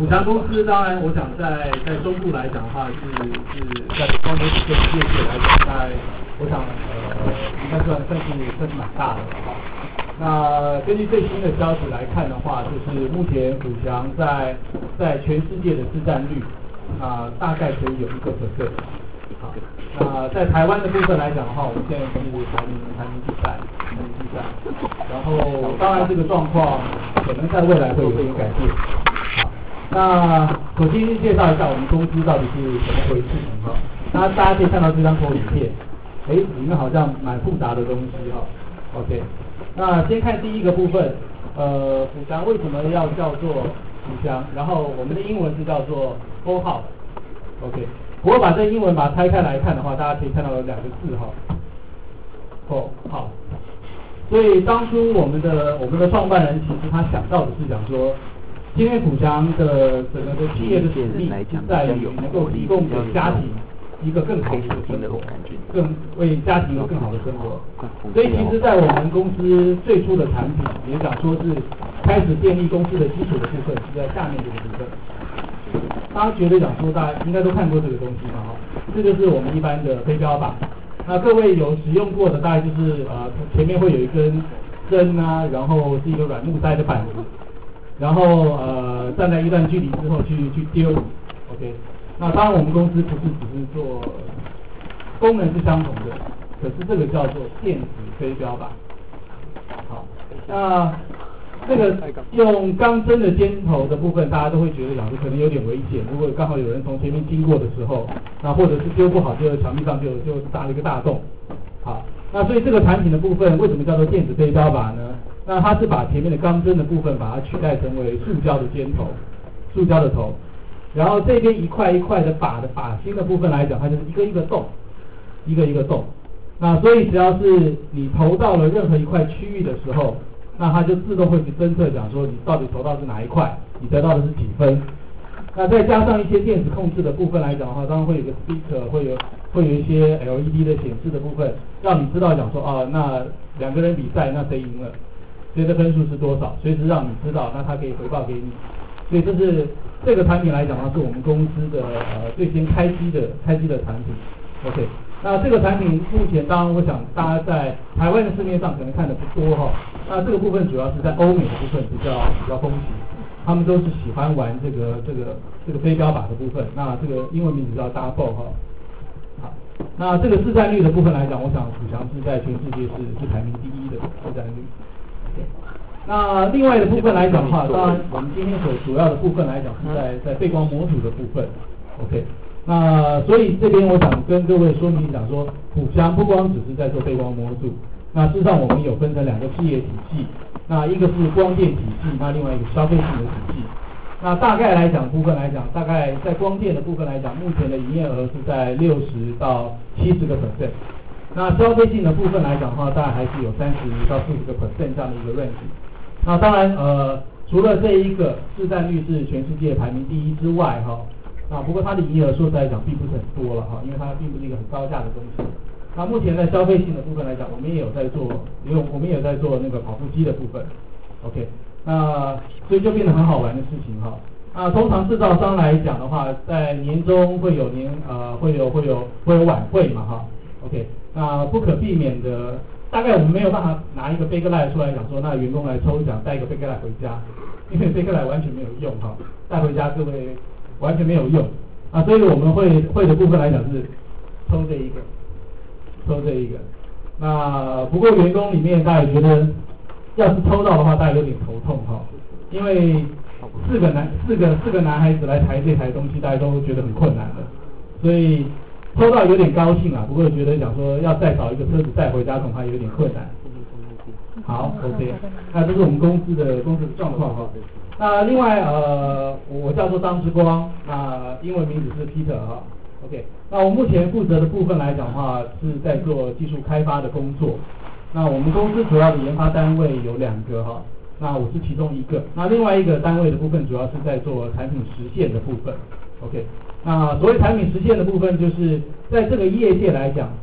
虎翔公司当然，我想在中部来讲的话，是在光媒这个业界来讲，我想应该算是蛮大的了哈。那根据最新的消息来看的话，就是目前虎翔在全世界的市占率大概可以有1%。好，那在台湾的部分来讲的话，我们现在是排名第三。然后当然这个状况可能在未来会有一点改变。好，那首先介绍一下我们公司到底是怎么回事哈。那大家可以看到这张投影片，里面好像蛮复杂的东西哈。OK， 那先看第一个部分，虎翔为什么要叫做虎翔？然后我们的英文是叫做 Full House。OK， 不过把这英文把它拆开来看的话，大家可以看到有2个字哈 ，Full House。所以当初我们的创办人其实他想到的是讲说，今天虎翔的整个的企业的使命是在于能够提供给家庭一个更好的生活，为家庭有更好的生活。所以其实在我们公司最初的产品，也讲说是开始建立公司的基础的部分是在下面这个部分。大家觉得讲说大家应该都看过这个东西嘛哈，这就是我们一般的飞镖靶。那各位有使用过的，大概就是前面会有一根针啊，然后是一个软木塞的板子，然后站在一段距离之后去丢 ，OK。那当然我们公司不是只是做功能是相同的，可是这个叫做电子飞镖靶。好，那这个用钢针的尖头的部分，大家都会觉得讲说可能有点危险。如果刚好有人从前面经过的时候，那或者是丢不好，就墙壁上就打了一个大洞。好，那所以这个产品的部分为什么叫做电子飞镖靶呢？那它是把前面的钢针的部分把它取代成为塑胶的尖头，塑胶的头，然后这边一块一块的靶的靶心的部分来讲，它就是一个一个洞，一个一个洞。那所以只要是你投到了任何一块区域的时候，那它就自动会去侦测讲说你到底投到是哪一块，你得到的是几分。那再加上一些电子控制的部分来讲的话，当然会有个 speaker， 会有一些 LED 的显示的部分，让你知道讲说那2个人比赛，那谁赢了，谁的分数是多少，随时让你知道，那它可以回报给你。所以这是这个产品来讲的话，是我们公司的最先开机的产品。OK。那这个产品目前，当然我想大家在台湾的市面上可能看的不多哈。那这个部分主要是在欧美的部分比较风行，他们都是喜欢玩这个飞镖靶的部分。那这个英文名字叫 Double 哈。好，那这个市占率的部分来讲，我想虎翔是在全世界是排名第1的市占率。那另外的部分来讲的话，当然我们今天所主要的部分来讲是在背光模组的部分。OK。那所以这边我想跟各位说明讲说，虎翔不光只是在做背光模组，那事实上我们有分成2个事业体系，那一个是光电体系，那另外一个消费性的体系。那大概来讲部分来讲，大概在光电的部分来讲，目前的营业额是在60%到70%。那消费性的部分来讲的话，大概还是有30%到40%这样的一个 range。那当然除了这一个市占率是全世界排名第1之外哈。不过它的营业额说实在讲并不是很多了哈，因为它并不是一个很高价的东西。那目前在消费性的部分来讲，我们也有在做那个跑步机的部分 ，OK， 那所以就变得很好玩的事情哈。那通常制造商来讲的话，在年终会有晚会嘛哈 ，OK， 那不可避免的，大概我们没有办法拿一个贝克莱出来讲说，那员工来抽奖带一个贝克莱回家，因为贝克莱完全没有用哈，带回家各位。完全没有用所以我们会的部分来讲是抽这一个。那不过员工里面大家觉得，要是抽到的话，大家有点头痛哈，因为四个男孩子来抬这台东西，大家都觉得很困难的，所以抽到有点高兴不过觉得讲说要再找一个车子带回家，恐怕有点困难。好 ，OK， 那这是我们公司的状况哈。那另外我叫做张之光，那英文名字是 Peter 哈 ，OK。那我目前负责的部分来讲的话，是在做技术开发的工作。那我们公司主要的研发单位有2个哈，那我是其中一个。那另外一个单位的部分主要是在做产品实现的部分 ，OK。那所谓产品实现的部分，就是在这个业界来讲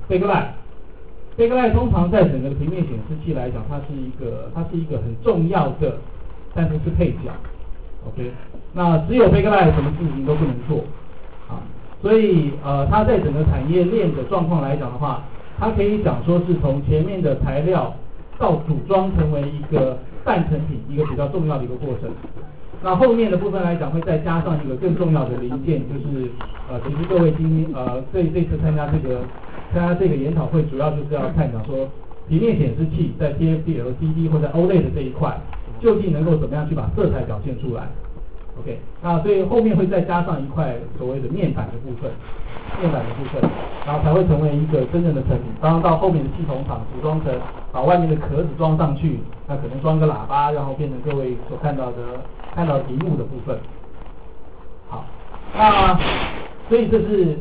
，backlight 通常在整个平面显示器来讲，它是一个很重要的。但是是配角 OK， 那只有 backlight 什么事情都不能做啊，所以它在整个产业链的状况来讲的话，它可以讲说是从前面的材料到组装成为一个半成品，一个比较重要的一个过程。那后面的部分来讲，会再加上一个更重要的零件，就是其实各位这次参加这个研讨会，主要就是要探讨说，平面显示器在 TFT、LCD 或者 OLED 的这一块，究竟能够怎么样去把色彩表现出来 ？OK， 那所以后面会再加上一块所谓的面板的部分，然后才会成为一个真正的成品。当然到后面的系统厂组装成，把外面的壳子装上去，那可能装个喇叭，然后变成各位所看到屏幕的部分。好，那所以这是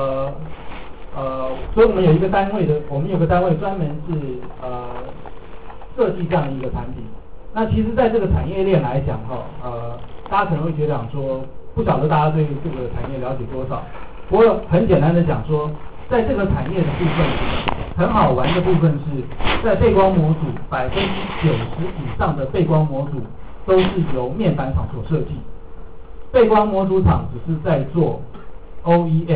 所以我们有个单位专门是设计这样的一个产品。那其实在这个产业链来讲大家可能会觉得说，不晓得大家对这个产业了解多少。不过很简单的讲说，在这个产业的部分，很好玩的部分是在背光模组90%以上的背光模组都是由面板厂所设计，背光模组厂只是在做 OEM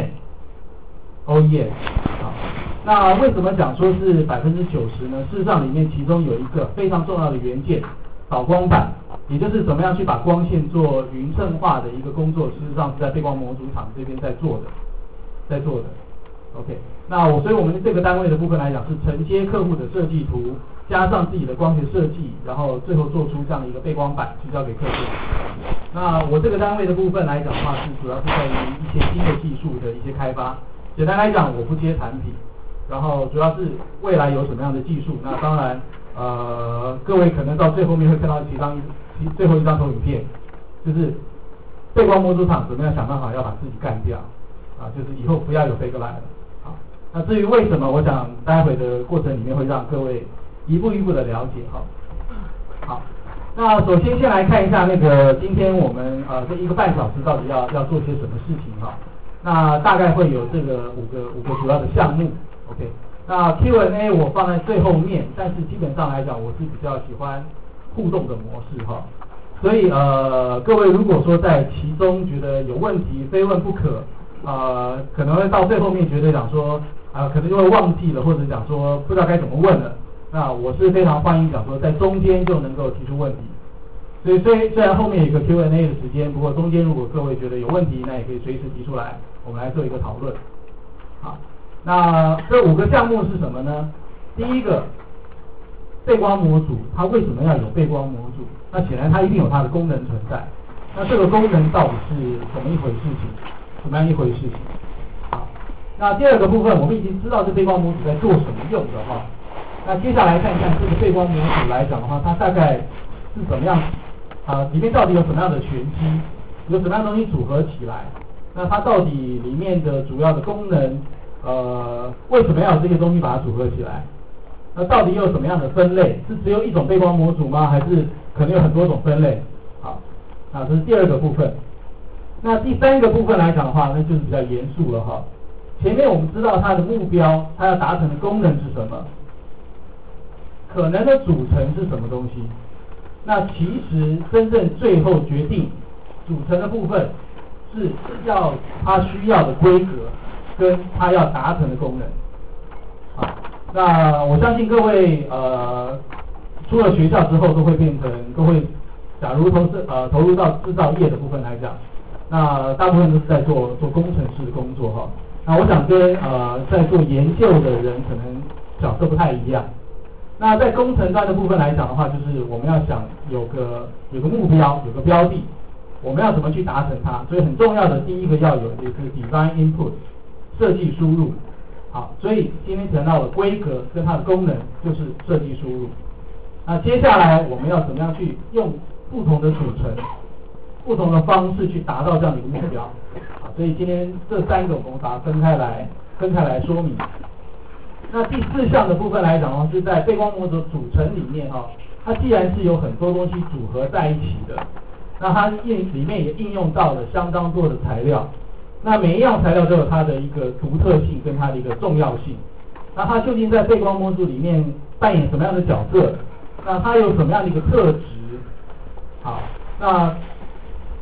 好，那为什么讲说是90%呢？事实上里面其中有一个非常重要的元件，导光板，也就是怎么样去把光线做匀称化的一个工作，事实上是在背光模组厂这边在做的。OK， 所以我们这个单位的部分来讲，是承接客户的设计图，加上自己的光学设计，然后最后做出这样的一个背光板去交给客户。那我这个单位的部分来讲的话，是主要是在于一些新的技术的一些开发。简单来讲，我不接产品，然后主要是未来有什么样的技术。那当然，各位可能到最后面会看到最后一张投影片，就是背光模组厂怎么样想办法要把自己干掉就是以后不要有backlight了。那至于为什么，我想待会的过程里面会让各位一步一步的了解好，那首先先来看一下今天我们这1个半小时到底要做些什么事情那大概会有这个五个主要的项目 ，OK。那 Q&A 我放在最后面，但是基本上来讲，我是比较喜欢互动的模式所以各位如果说在其中觉得有问题，非问不可，可能会到最后面觉得讲说可能就会忘记了，或者讲说不知道该怎么问了。那我是非常欢迎讲说在中间就能够提出问题。所以虽然后面有一个 Q&A 的时间，不过中间如果各位觉得有问题，那也可以随时提出来，我们来做一个讨论。好，那这5个项目是什么呢？第一个，背光模组，它为什么要有背光模组？那显然它一定有它的功能存在。那这个功能到底是怎么样一回事情？好，那第2个部分，我们已经知道这背光模组在做什么用的那接下来看一看这个背光模组来讲的话，它大概是怎么样里面到底有什么样的玄机，有什么样的东西组合起来？那它到底里面的主要的功能，为什么要有这些东西把它组合起来？那到底又有什么样的分类？是只有一种背光模组吗？还是可能有很多种分类？好，这是第2个部分。那第3个部分来讲的话，那就是比较严肃了前面我们知道它的目标，它要达成的功能是什么？可能的组成是什么东西？那其实真正最后决定组成的部分是要它需要的规格跟它要达成的功能。那我相信各位出了学校之后都会假如投入到制造业的部分来讲，那大部分都是在做工程师的工作那我想跟在做研究的人可能角色不太一样。那在工程端的部分来讲的话，就是我们要想有个目标，有个标的，我们要怎么去达成它？所以很重要的第一个要有也是 design input 设计输入。好，所以今天谈到的规格跟它的功能就是设计输入。那接下来我们要怎么样去用不同的组成、不同的方式去达到这样的一个目标？所以今天这3个我们把它分开来说明。那第4项的部分来讲的话，是在背光模组组成里面它既然是有很多东西组合在一起的，那它里面也应用到了相当多的材料。那每一样材料都有它的一个独特性跟它的一个重要性。那它究竟在背光模组里面扮演什么样的角色？那它有什么样的一个特质？好，那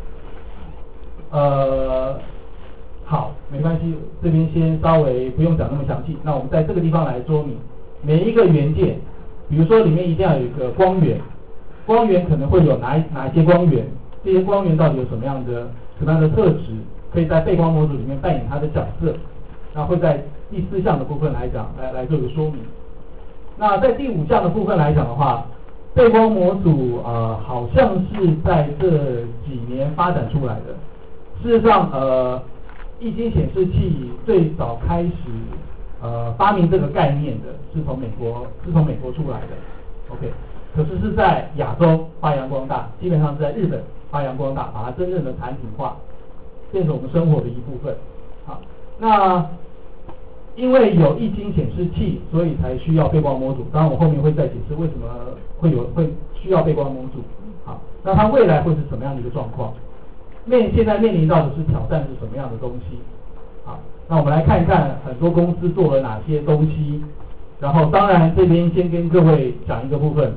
好，没关系，这边先稍微不用讲那么详细。那我们在这个地方来说明每一个元件，比如说里面一定要有一个光源，光源可能会有哪一些光源，这些光源到底有什么样的特质，可以在背光模组里面扮演它的角色。那会在第4项的部分来讲，来做一个说明。那在第5项的部分来讲的话，背光模组好像是在这几年发展出来的。事实上液晶显示器最早开始发明这个概念的是从美国出来的 ，OK， 可是在亚洲发扬光大，基本上是在日本发扬光大，把它真正的产品化，变成我们生活的一部分。好，那因为有液晶显示器，所以才需要背光模组。当然，我后面会再解释为什么会需要背光模组。好，那它未来会是什么样的一个状况？现在面临到的是挑战是什么样的东西？好，那我们来看一看很多公司做了哪些东西。然后，当然这边先跟各位讲一个部分，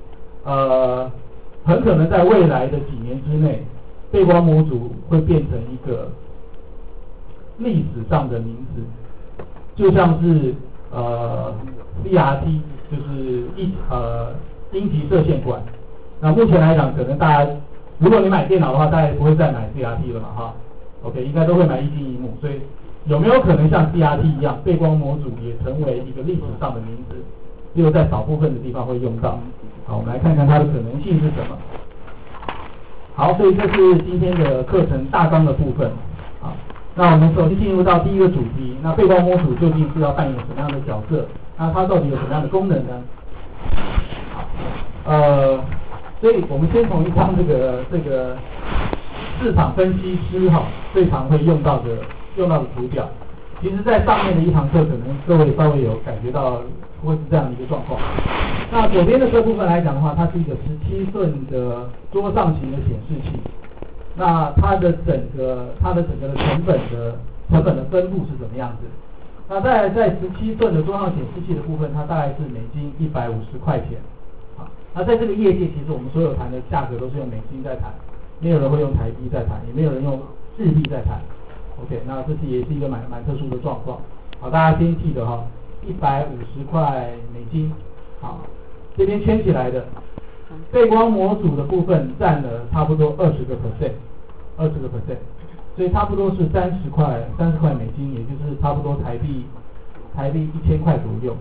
很可能在未来的几年之内，背光模组会变成一个历史上的名词。就像是CRT， 就是阴极射线管。那目前来讲，可能大家如果你买电脑的话，大家不会再买 CRT 了嘛，哈 ，OK， 应该都会买液晶萤幕。所以有没有可能像 CRT 一样，背光模组也成为一个历史上的名词？只有在少部分的地方会用到。好，我们来看看它的可能性是什么。好，所以这是今天的课程大纲的部分。好。那我们首先进入到第一个主题，那背光模组究竟是要扮演什么样的角色？那它到底有什么样的功能呢？所以我们先从一张这个市场分析师最常会用到的图表。其实在上面的一堂课，可能各位稍微有感觉到会是这样的一个状况。那左边的这部分来讲的话，它是一个17寸的桌上型的显示器。那它的整个的成本的分布是怎么样子？那在17寸的桌上显示器的部分，它大概是美金150块钱。好，那在这个业界，其实我们所有谈的价格都是用美金在谈，没有人会用台币在谈，也没有人用日币在谈。OK， 那这是也是一个蛮特殊的状况。好，大家先记得150块美金。好，这边圈起来的。背光模组的部分占了差不多20%，所以差不多是30块美金，也就是差不多台币1000块左右。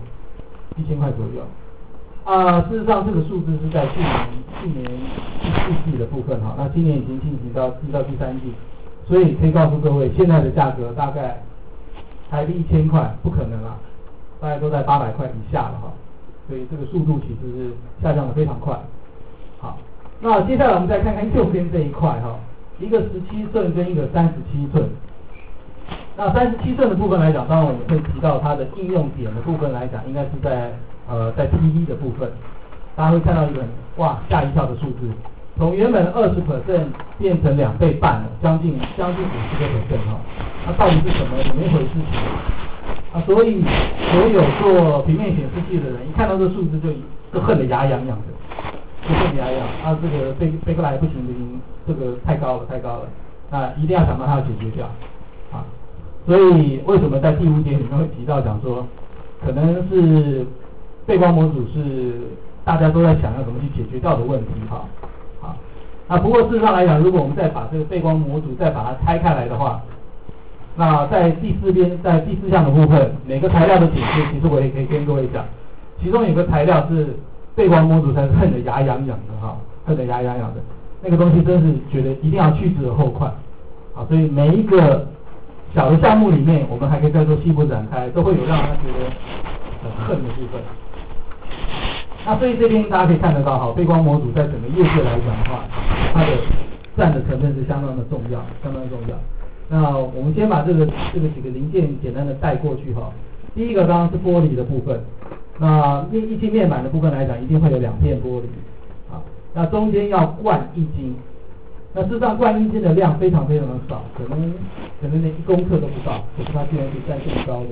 事实上这个数字是在去年第4季的部分哈，那今年已经进行到第3季，所以可以告诉各位，现在的价格大概台币1000块不可能啦，大概都在800块以下了哈，所以这个速度其实是下降的非常快。好，那接下来我们再看看右边这一块哈，一个17寸跟一个37寸。那37寸的部分来讲，当然我们会提到它的应用点的部分来讲，应该是在TV 的部分，大家会看到一个哇吓一跳的数字，从原本20% 变成2倍半了，将近50%哈。那到底是什么一回事情？所以所有做平面显示器的人，一看到这数字就恨得牙痒痒的。这个背过来不行，这个太高了，那一定要想到它要解决掉啊。所以为什么在第5点里面会提到讲说，可能是背光模组是大家都在想要怎么去解决掉的问题哈。好，那不过事实上来讲，如果我们再把这个背光模组再把它拆开来的话，那在第4项的部分，每个材料的解释，其实我也可以跟各位讲，其中有个材料是背光模组才是恨得牙痒痒的哈，那个东西真是觉得一定要去之而后快，好，所以每一个小的项目里面，我们还可以再做细部展开，都会有让他觉得很恨的部分。那所以这边大家可以看得到哈，背光模组在整个业界来讲的话，它的占的成分是相当的重要。那我们先把这个几个零件简单的带过去哈。第一个刚刚是玻璃的部分。那液晶面板的部分来讲，一定会有2片玻璃，啊，那中间要灌液晶，那事实上灌液晶的量非常的少，可能连1公克都不到，可是它居然可以占这么高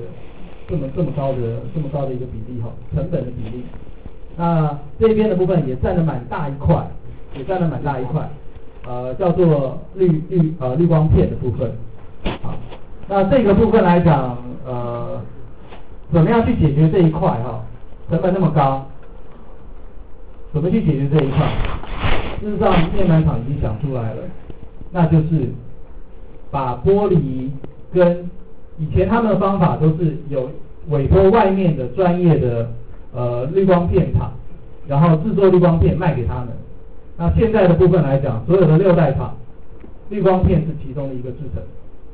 的一个比例哈，成本的比例。那这边的部分也占了蛮大一块， 叫做滤光片的部分。好，那这个部分来讲，怎么样去解决这一块成本那么高，怎么去解决这一块？事实上，面板厂已经想出来了，那就是把玻璃跟以前他们的方法都是有委托外面的专业的滤光片厂，然后制作滤光片卖给他们。那现在的部分来讲，所有的6代厂，滤光片是其中的一个制成，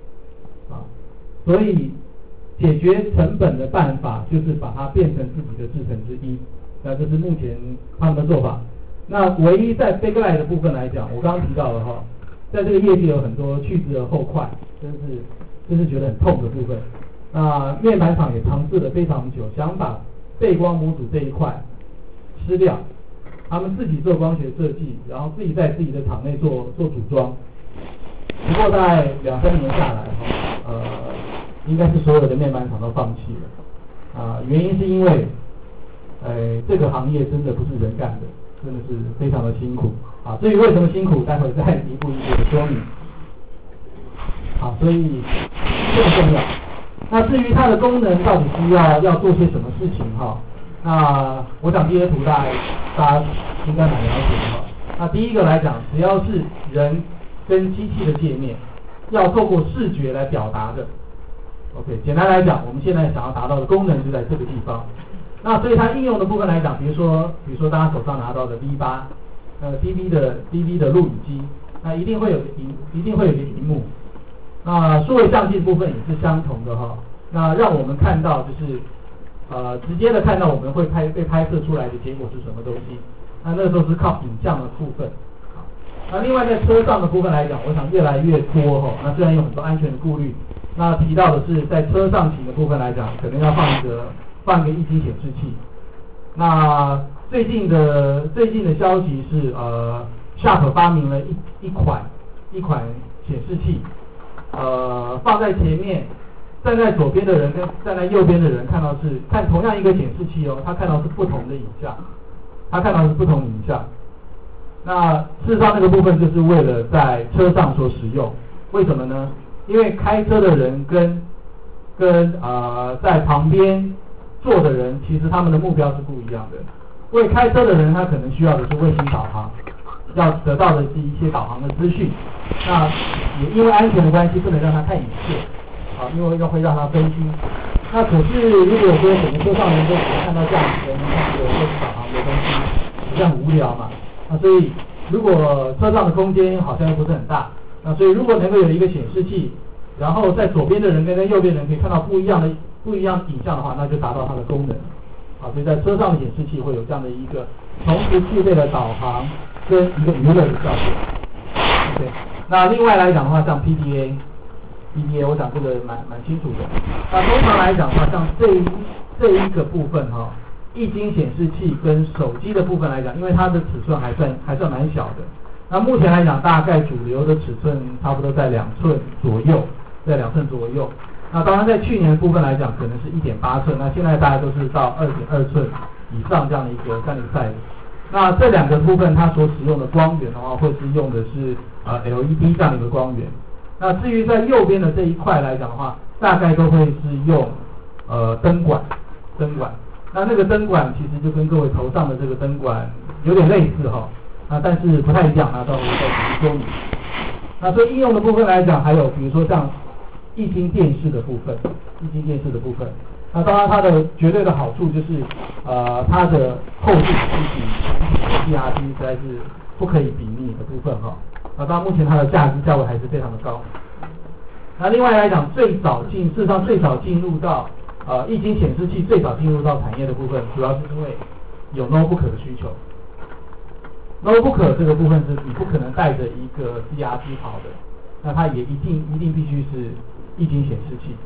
所以解决成本的办法就是把它变成自己的制成之一。那这是目前他们的做法。那唯一在 backlight 的部分来讲，我刚刚提到了在这个业界有很多去之而后快，真是觉得很痛的部分。那面板厂也尝试了非常久，想把背光模组这一块吃掉，他们自己做光学设计，然后自己在自己的厂内做组装。不过在2-3年下来应该是所有的面板厂都放弃了。原因是因为这个行业真的不是人干的，真的是非常的辛苦。至于为什么辛苦，待会再一步一步的说明。所以这个重要。那至于它的功能到底是要做些什么事情那我想这些图大家应该蛮了解的那第一个来讲，只要是人跟机器的界面，要透过视觉来表达的。OK， 简单来讲，我们现在想要达到的功能就在这个地方。那所以它应用的部分来讲，比如说大家手上拿到的 V8，DV 的录影机，那一定会有个荧幕。那数位相机的部分也是相同的那让我们看到就是直接的看到我们会被拍摄出来的结果是什么东西。那个时候是靠影像的部分。那另外在车上的部分来讲，我想越来越多那虽然有很多安全的顾虑，那提到的是在车上型的部分来讲，可能要放一个液晶显示器。那最近的消息是Sharp 发明了一款显示器，放在前面，站在左边的人跟站在右边的人看同样一个显示器他看到是不同的影像，那事实上那个部分就是为了在车上所使用。为什么呢？因为开车的人跟在旁边坐的人，其实他们的目标是不一样的。为开车的人，他可能需要的是卫星导航，要得到的是一些导航的资讯。那也因为安全的关系，不能让他看影片因为会让他分心。那可是如果说整个车上人都只看到这样子的，你看这个卫星导航的东西，这样很无聊嘛。那所以如果车上的空间好像又不是很大，那所以如果能够有一个显示器，然后在左边的人跟在右边的人可以看到不一样的影像的话，那就达到它的功能。所以在车上的显示器会有这样的一个同时具备了导航跟一个娱乐的效果。OK， 那另外来讲的话，像 PDA 我想这个蛮清楚的。那通常来讲的话，像这一个部分液晶显示器跟手机的部分来讲，因为它的尺寸还算蛮小的。那目前来讲，大概主流的尺寸差不多在2寸左右，那当然在去年的部分来讲，可能是 1.8 寸，那现在大概都是到 2.2 寸以上这样的一个size。那这两个部分它所使用的光源的话，会是用的是LED 这样的一个光源。那至于在右边的这一块来讲的话，大概都会是用灯管。那个灯管其实就跟各位头上的这个灯管有点类似但是不太一样到时候再说明。那所以应用的部分来讲，还有比如说像液晶电视的部分。那当然它的绝对的好处就是它的厚度比 CRT 实在是不可以比拟的部分那当然目前它的价位还是非常的高。那另外来讲，事实上最早进入到液晶显示器最早进入到产业的部分，主要是因为有 notebook 的需求。notebook 这个部分是你不可能带着一个 CRT 跑的，那它也一定必须是液晶显示器。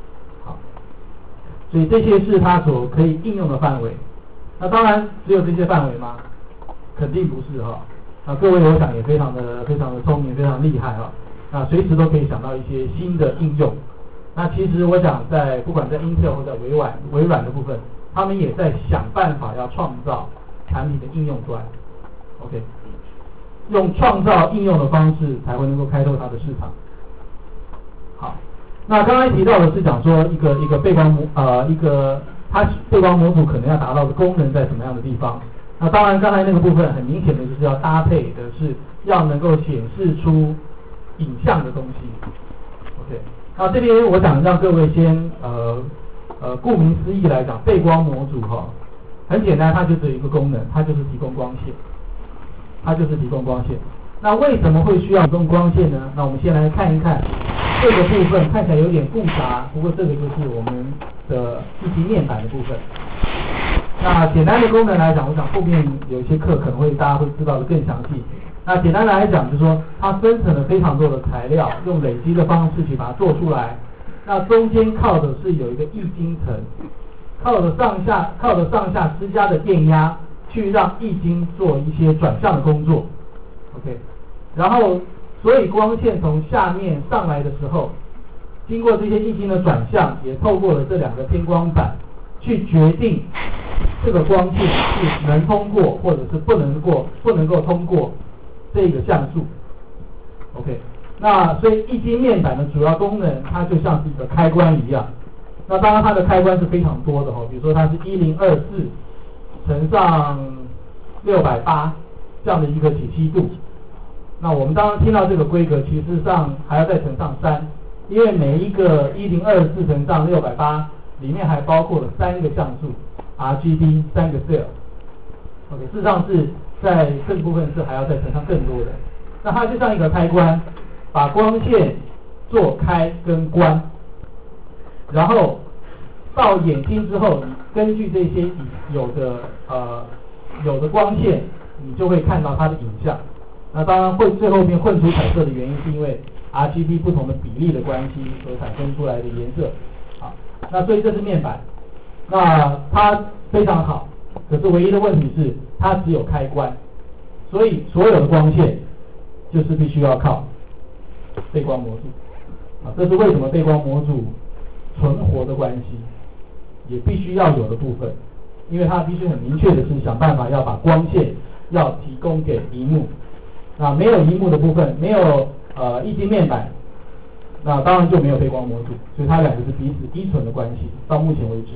所以这些是它所可以应用的范围。那当然只有这些范围吗？肯定不是各位我想也非常的聪明，非常厉害那随时都可以想到一些新的应用。那其实我想不管在 Intel 或者微软的部分，他们也在想办法要创造产品的应用端。OK， 用创造应用的方式才会能够开拓它的市场。好，那刚才提到的是讲说一个背光它背光模组可能要达到的功能在什么样的地方。那当然刚才那个部分很明显的就是要搭配的是要能够显示出影像的东西。OK， 那这边我想让各位先顾名思义来讲，背光模组很简单，它就只有一个功能，它就是提供光线。那为什么会需要提供光线呢？那我们先来看一看这个部分，看起来有点复杂，不过这个就是我们的一级面板的部分。那简单的功能来讲，我想后面有一些课可能会大家会知道的更详细。那简单来讲就是说，它分成了非常多的材料，用累积的方式去把它做出来。那中间靠的是有一个液晶层，靠着上下施加的电压，去让液晶做一些转向的工作。OK， 然后所以光线从下面上来的时候，经过这些液晶的转向，也透过了这两个偏光板，去决定这个光线是能通过或者是不能够通过这个像素。OK， 那所以液晶面板的主要功能，它就像是一个开关一样。那当然它的开关是非常多的比如说它是1024乘上680这样的一个解析度。那我们当然听到这个规格，其实上还要再乘上3，因为每一个1024乘上680里面还包括了3个像素 RGB 3个 cell。OK， 事实上是在这个部分是还要再乘上更多的。那它就像一个开关，把光线做开跟关，然后到眼睛之后，你根据这些有的光线，你就会看到它的影像。那当然最后面混出彩色的原因，是因为 RGB 不同的比例的关系所产生出来的颜色。好，那所以这是面板，那它非常好，可是唯一的问题是它只有开关，所以所有的光线就是必须要靠背光模组。这是为什么背光模组存活的关系，也必须要有的部分，因为它必须很明确的是想办法要把光线要提供给萤幕。那没有萤幕的部分，没有液晶面板，那当然就没有背光模组，所以它两个是彼此依存的关系，到目前为止。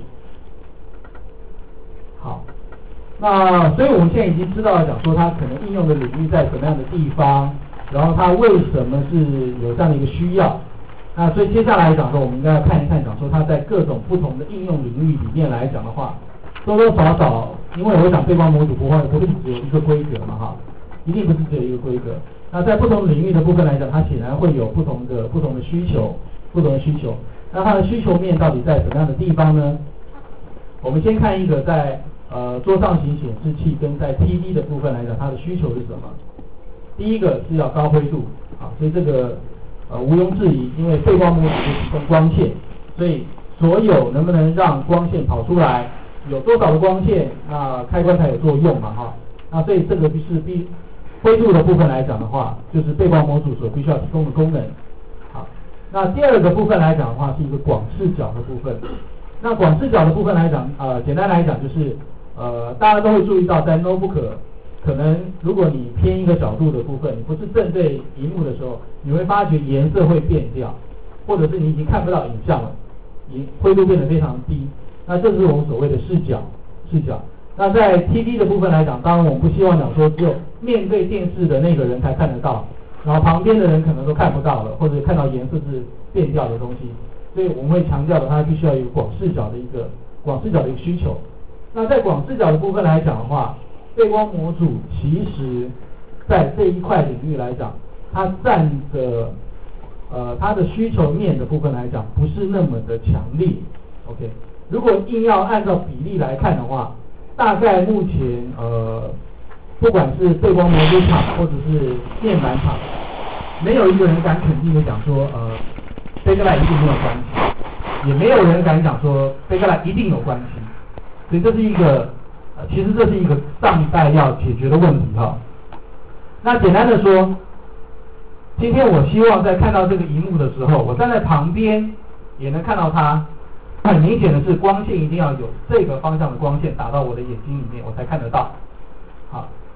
好，那所以我们现在已经知道了讲说它可能应用的领域在什么样的地方，然后它为什么是有这样的一个需要。那所以接下来讲说，我们应该要看一看讲说它在各种不同的应用领域里面来讲的话，多多少少，因为我想背光模组不会只有一个规格嘛一定不是只有一个规格。那在不同领域的部分来讲，它显然会有不同的需求。那它的需求面到底在什么样的地方呢？我们先看一个在桌上型显示器跟在 TV 的部分来讲，它的需求是什么？第一个是要高辉度，所以这个毋庸置疑，因为背光模组就提供光线，所以所有能不能让光线跑出来，有多少的光线，那开关才有作用嘛那所以这个是灰度的部分来讲的话，就是背光模组所必须要提供的功能。好，那第二个部分来讲的话，是一个广视角的部分。那广视角的部分来讲，简单来讲就是大家都会注意到，在 notebook 可能如果你偏一个角度的部分，你不是正对萤幕的时候，你会发觉颜色会变掉，或者是你已经看不到影像了，灰度变得非常低。那这是我们所谓的视角。那在 TV 的部分来讲，当然我们不希望讲说只有面对电视的那个人才看得到，然后旁边的人可能都看不到了，或者看到颜色是变掉的东西，所以我们会强调的，它必须要有广视角的一个需求。那在广视角的部分来讲的话，背光模组其实在这一块领域来讲，它占的它的需求面的部分来讲，不是那么的强烈。OK， 如果硬要按照比例来看的话，大概目前不管是背光模组厂或者是面板厂，没有一个人敢肯定的讲说Bakelite 一定没有关系，也没有人敢讲说Bakelite一定有关系。所以这是一个其实这是一个上一代要解决的问题那简单的说，今天我希望在看到这个萤幕的时候，我站在旁边也能看到它。很明显的是，光线一定要有这个方向的光线打到我的眼睛里面，我才看得到。好，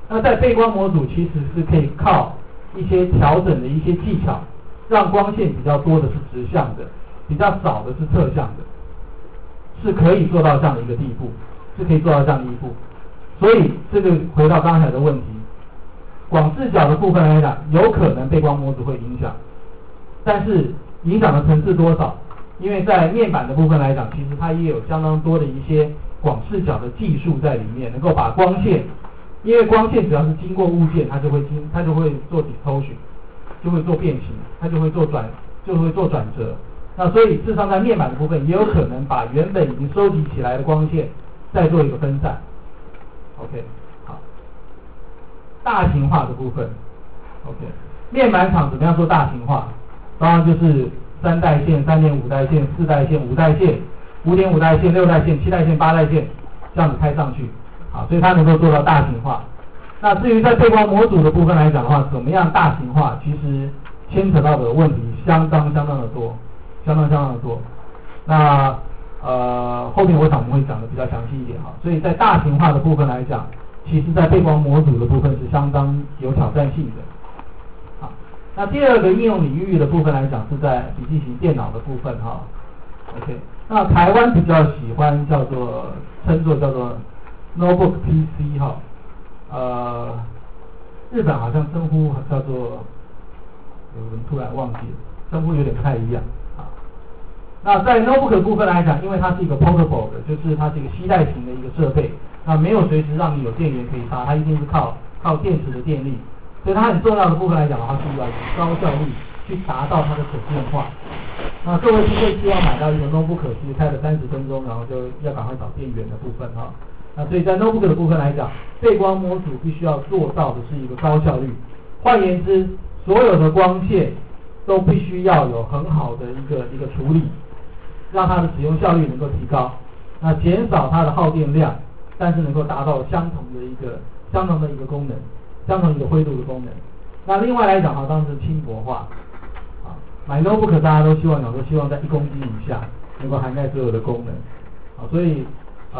那在背光模组其实是可以靠一些调整的一些技巧，让光线比较多的是直向的，比较少的是侧向的，是可以做到这样的一个地步，是可以做到这样的地步。所以这个回到刚才的问题，广视角的部分来讲，有可能背光模组会影响，但是影响的层次多少？因为在面板的部分来讲，其实它也有相当多的一些广视角的技术在里面，能够把光线，因为光线只要是经过物件，它就会做 distortion， 就会做变形，它就会做转折。那所以事实上在面板的部分也有可能把原本已经收集起来的光线再做一个分散。OK， 好，大型化的部分 ，OK， 面板厂怎么样做大型化？当然就是3代线、3.5代线、4代线、5代线、5.5代线、6代线、7代线、8代线这样子开上去，啊，所以它能够做到大型化。那至于在背光模组的部分来讲的话，怎么样大型化，其实牵扯到的问题相当的多，相当的多。那后面我想我们会讲的比较详细一点哈。所以在大型化的部分来讲，其实在背光模组的部分是相当有挑战性的。好，那第二个应用领域的部分来讲是在笔记型电脑的部分哈。OK， 那台湾比较喜欢称作叫做 notebook PC 哈。日本好像称呼叫做，有人突然忘记了，称呼有点不太一样啊。那在 notebook 的部分来讲，因为它是一个 portable 的，就是它是一个携带型的一个设备，那没有随时让你有电源可以插，它一定是靠电池的电力，所以它很重要的部分来讲的话，是要以高效率去达到它的可视化。那各位是会希望买到一个 notebook 其实开了30分钟，然后就要赶快找电源的部分哈。那所以在 notebook 的部分来讲，背光模组必须要做到的是一个高效率。换言之，所有的光线都必须要有很好的一个处理，让它的使用效率能够提高，那减少它的耗电量，但是能够达到相同的一个功能，相同一个灰度的功能。那另外来讲当然是轻薄化。买 notebook 大家都希望在1公斤以下能够涵盖所有的功能。所以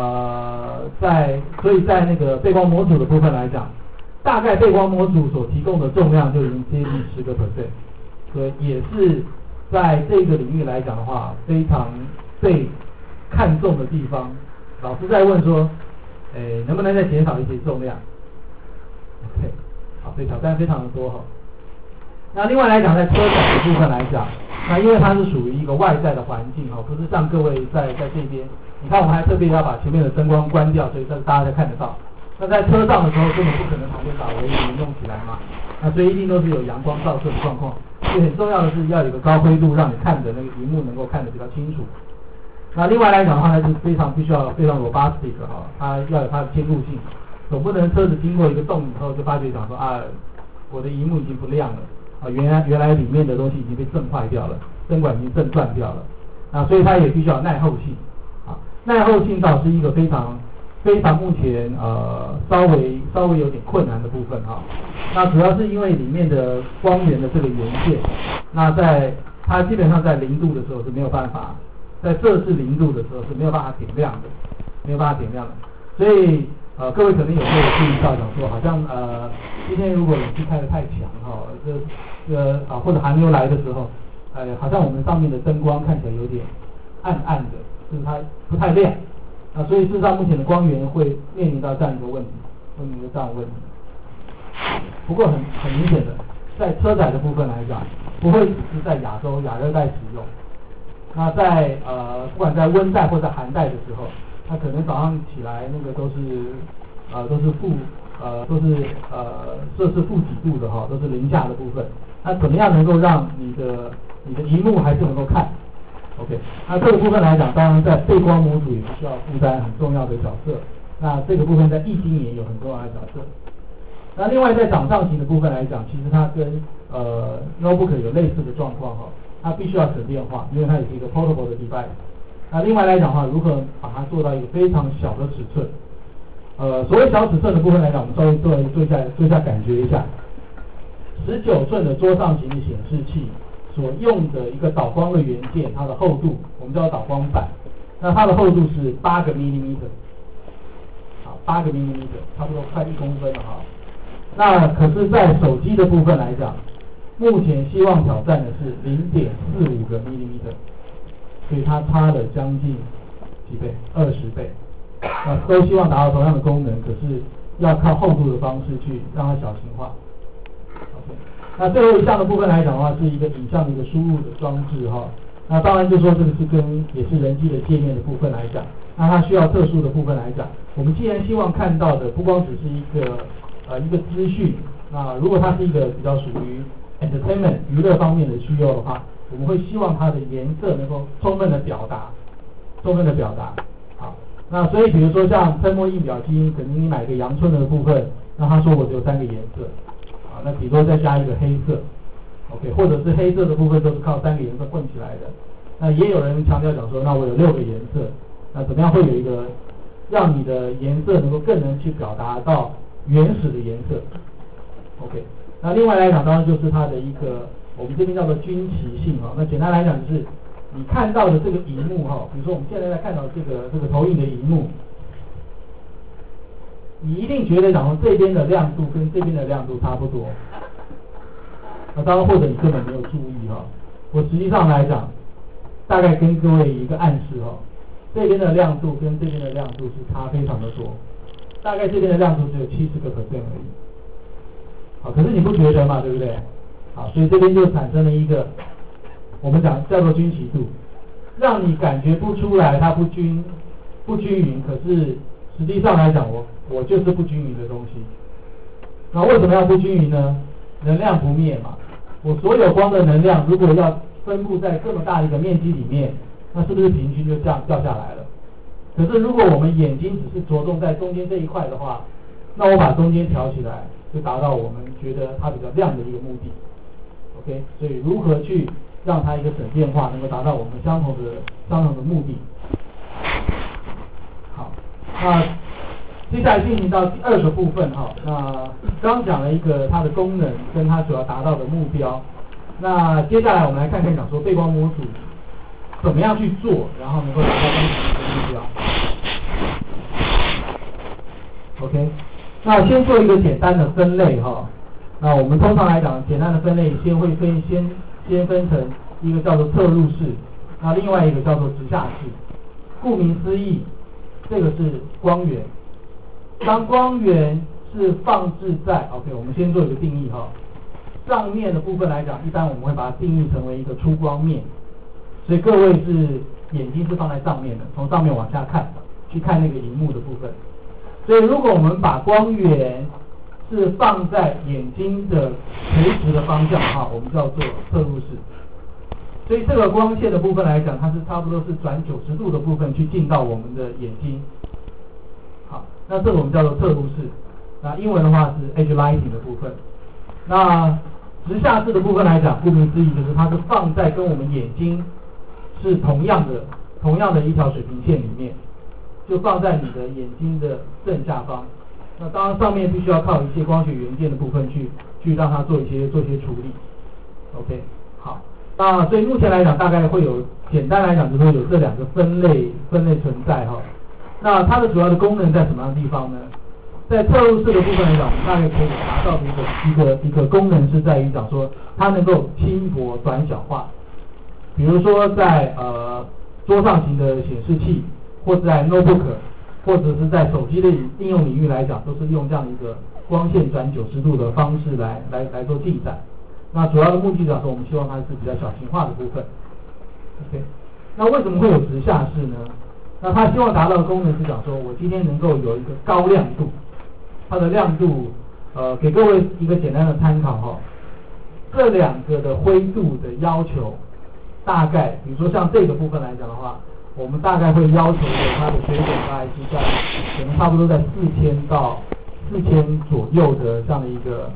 在那个背光模组的部分来讲，大概背光模组所提供的重量就已经接近10%，所以也是在这个领域来讲的话，非常被看重的地方。老师在问说，能不能再减少一些重量 ？OK， 好，所以挑战非常的多哈。那另外来讲，在车载的部分来讲，那因为它是属于一个外在的环境不是像各位在这边。你看，我们还特别要把前面的灯光关掉，所以大家才看得到。那在车上的时候，根本不可能旁边把围屏弄起来嘛，那所以一定都是有阳光照射的状况。所以很重要的是要有一个高灰度，让你看的那个荧幕能够看得比较清楚。那另外来讲的话，它是必须要非常 robustic 它要有它的坚固性，总不能车子经过一个洞以后就发觉讲说我的荧幕已经不亮了原来里面的东西已经被震坏掉了，灯管已经震断掉了所以它也必须要耐候性。耐候性倒是一个非常目前稍微有点困难的部分那主要是因为里面的光源的这个元件，那它基本上在0度的时候是没有办法，在摄氏0度的时候是没有办法点亮的，所以各位可能有时候注意到讲说，好像今天如果冷气开得太强或者寒流来的时候，好像我们上面的灯光看起来有点暗的。就是它不太亮所以事实上目前的光源会面临到这样一个问题，不过很明显的，在车载的部分来讲，不会只是在亚热带使用。那在不管在温带或者寒带的时候，它可能早上起来那个都是摄氏负几度的都是零下的部分。那怎么样能够让你的萤幕还是能够看？OK， 那这个部分来讲，当然在背光模组也是需要负担很重要的角色。那这个部分在液晶也有很重要的角色。那另外在掌上型的部分来讲，其实它跟notebook 有类似的状况它必须要省电化，因为它也是一个 portable 的 device。那另外来讲的话，如何把它做到一个非常小的尺寸？所谓小尺寸的部分来讲，我们稍微做一下感觉一下。19寸的桌上型的显示器所用的一个导光的元件，它的厚度我们叫导光板，那它的厚度是8个 mm， 8个 mm， 差不多快1公分了那可是在手机的部分来讲，目前希望挑战的是0.45个 mm， 所以它差了将近几倍，20倍。都希望达到同样的功能，可是要靠厚度的方式去让它小型化。OK， 那最后一项的部分来讲的话，是一个影像的一个输入的装置哈。那当然就说这个是也是人机的界面的部分来讲，那它需要特殊的部分来讲，我们既然希望看到的不光只是一个资讯，那如果它是一个比较属于 entertainment 娱乐方面的需要的话，我们会希望它的颜色能够充分的表达。好，那所以比如说像喷墨印表机，可能你买个阳春的部分，那他说我只有3个颜色，啊，那比如说再加一个黑色 ，OK， 或者是黑色的部分都是靠3个颜色混起来的。那也有人强调讲说，那我有6个颜色，那怎么样会有一个让你的颜色能够更能去表达到原始的颜色 ，OK。那另外来讲，当然就是它的一个我们这边叫做均齐性啊。那简单来讲就是你看到的这个荧幕哈，比如说我们现在在看到这个投影的荧幕，你一定觉得讲说这边的亮度跟这边的亮度差不多。那当然或者你根本没有注意哈，我实际上来讲，大概跟各位一个暗示哈，这边的亮度跟这边的亮度是差非常的多，大概这边的亮度只有70%而已。好，可是你不觉得嘛，对不对？好，所以这边就产生了一个我们讲叫做均齐度，让你感觉不出来它不均匀，可是实际上来讲我就是不均匀的东西。那为什么要不均匀呢？能量不灭嘛，我所有光的能量如果要分布在这么大的一个面积里面，那是不是平均就这样掉下来了？可是如果我们眼睛只是着重在中间这一块的话，那我把中间调起来，就达到我们觉得它比较亮的一个目的。OK， 所以如何去让它一个省电化，能够达到我们相同的目的。好，那接下来进行到第2个部分哈。那刚讲了一个它的功能跟它主要达到的目标。那接下来我们来看看讲说背光模组怎么样去做，然后能够达到刚才的目标。OK， 那先做一个简单的分类哈。那我们通常来讲，简单的分类先分成一个叫做侧入式，那另外一个叫做直下式。顾名思义，这个是光源。当光源是放置在 OK， 我们先做一个定义哈。上面的部分来讲，一般我们会把它定义成为一个出光面，所以各位是眼睛是放在上面的，从上面往下看，去看那个荧幕的部分。所以如果我们把光源是放在眼睛的垂直的方向哈，我们叫做侧入式。所以这个光线的部分来讲，它是差不多是转90度的部分去进到我们的眼睛。好，那这个我们叫做侧入式。那英文的话是 edge lighting 的部分。那直下式的部分来讲，顾名思义就是它是放在跟我们眼睛是同样的一条水平线里面，就放在你的眼睛的正下方。那当然上面必须要靠一些光学元件的部分去让它做一些处理。OK， 好，那所以目前来讲大概会有简单来讲就是说有这2个分类存在哈。那它的主要的功能在什么样的地方呢？在侧入式的部分来讲，我们大概可以达到一个功能是在于讲说它能够轻薄短小化。比如说在桌上型的显示器，或者在 notebook， 或者是在手机的应用领域来讲，都是用这样一个光线转90度的方式来做进展。那主要的目的讲说，我们希望它是比较小型化的部分。OK， 那为什么会有直下式呢？那它希望达到的功能是讲说，我今天能够有一个高亮度，它的亮度给各位一个简单的参考哈。这2个的灰度的要求，大概比如说像这个部分来讲的话，我们大概会要求它的水准大概是在可能差不多在4000到4000左右的这样的一个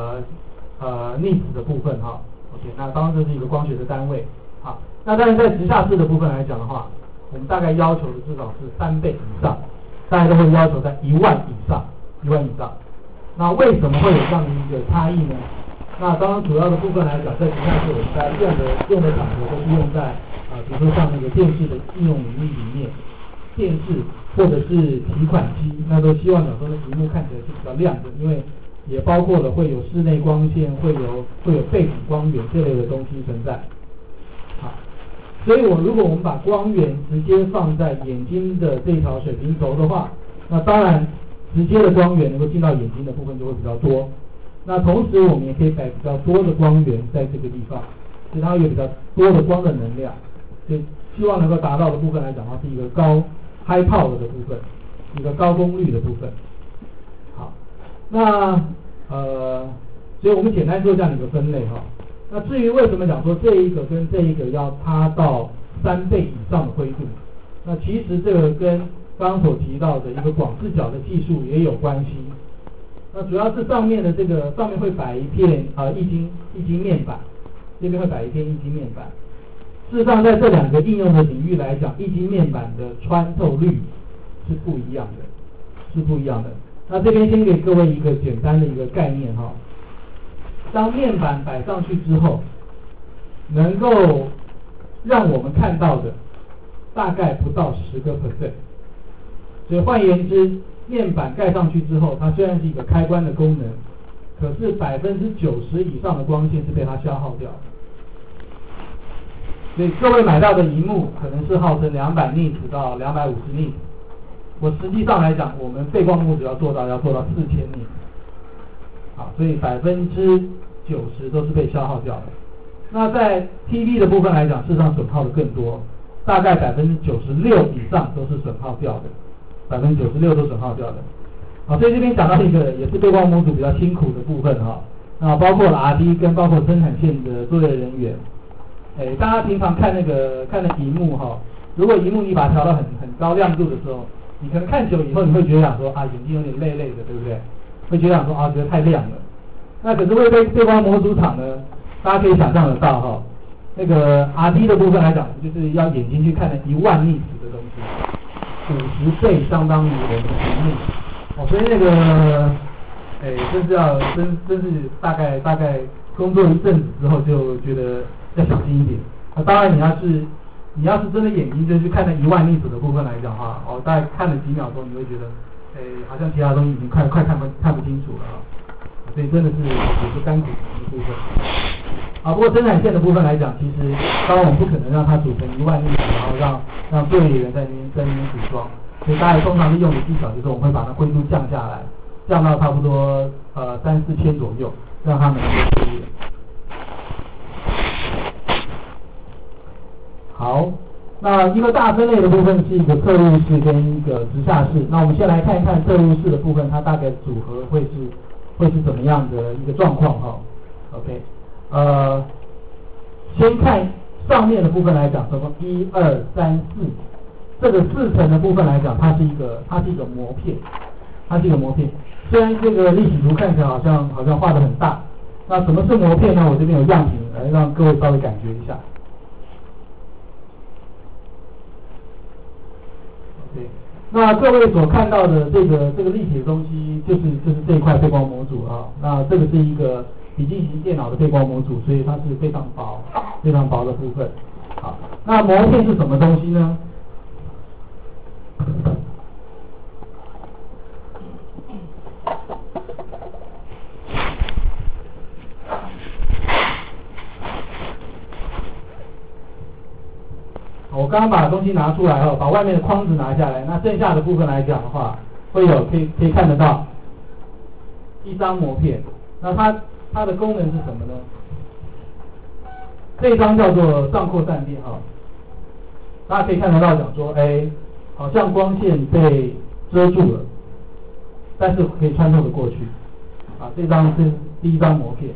nits 的部分哈。OK， 那当然这是一个光学的单位。好，那但是在直下式的部分来讲的话，我们大概要求的至少是3倍以上，大家都会要求在1万以上。那为什么会有这样的一个差异呢？那当然主要的部分来讲，在直下式我们大家用的场合都是用在比如说像那个电视的应用领域里面，电视或者是提款机，那都希望讲说荧幕看起来是比较亮的，因为也包括了会有室内光线，会有背景光源这类的东西存在。好，所以如果我们把光源直接放在眼睛的这条水平轴的话，那当然直接的光源能够进到眼睛的部分就会比较多。那同时我们也可以摆比较多的光源在这个地方，所以它有比较多的光的能量，所以希望能够达到的部分来讲的话，是一个高 high power 的部分，一个高功率的部分。好，那所以我们简单做这样的一个分类哈。那至于为什么讲说这一个跟这一个要差到3倍以上的灰度，那其实这个跟刚刚所提到的一个广视角的技术也有关系。那主要是上面的这个上面会摆一片液晶面板，这边会摆一片液晶面板。事实上，在这2个应用的领域来讲，液晶面板的穿透率是不一样的，那这边先给各位一个简单的一个概念哈。当面板摆上去之后，能够让我们看到的大概不到10%。所以换言之，面板盖上去之后，它虽然是一个开关的功能，可是90%以上的光线是被它消耗掉的。所以各位买到的萤幕可能是号称200 nits 到250 nits， 我实际上来讲，我们背光模组要做到4000 nits。好，所以90%都是被消耗掉的。那在 TV 的部分来讲，事实上损耗的更多，大概96%以上都是损耗掉的，96%都损耗掉的。好，所以这边讲到一个也是背光模组比较辛苦的部分哈，那包括了 RD 跟包括生产线的作业人员。大家平常看那萤幕哈，如果萤幕你把它调到很高亮度的时候，你可能看久以后你会觉得说眼睛有点累累的，对不对？会觉得说觉得太亮了。那可是背光模组厂呢，大家可以想象得到哈，那个 RD 的部分来讲，就是要眼睛去看10000 nits的东西，50倍相当于我们的荧幕。所以那个真是大概工作一阵子之后就觉得要小心一点。当然你要是真的眼睛就去看10000 nits的部分来讲哈，大概看了几秒钟，你会觉得好像其他东西已经快看不清楚了。所以真的是也是甘苦的部分。不过生产线的部分来讲，其实当然我们不可能让它组成10000 nits，然后让作业员在那边组装。所以大家通常是用的技巧就是我们会把它灰度降下来，降到差不多3-4千左右，让他们能够作业。好，那一个大分类的部分是一个侧入式跟一个直下式。那我们先来看一看侧入式的部分，它大概组合会是怎么样的一个状况哈。OK， 先看上面的部分来讲，什么1、2、3、4，这个4层的部分来讲，它是一个膜片，虽然这个立体图看起来好像画得很大，那什么是膜片呢？我这边有样品来让各位稍微感觉一下。那各位所看到的这个立体的东西，就是这一块背光模组啊。那这个是一个笔记型电脑的背光模组，所以它是非常薄的部分。好，那膜片是什么东西呢？我刚刚把东西拿出来后，把外面的框子拿下来，那剩下的部分来讲的话，会有可以看得到一张膜片。那它的功能是什么呢？这一张叫做上扩散片哈，大家可以看得到讲说，好像光线被遮住了，但是可以穿透的过去。这张是第一张膜片。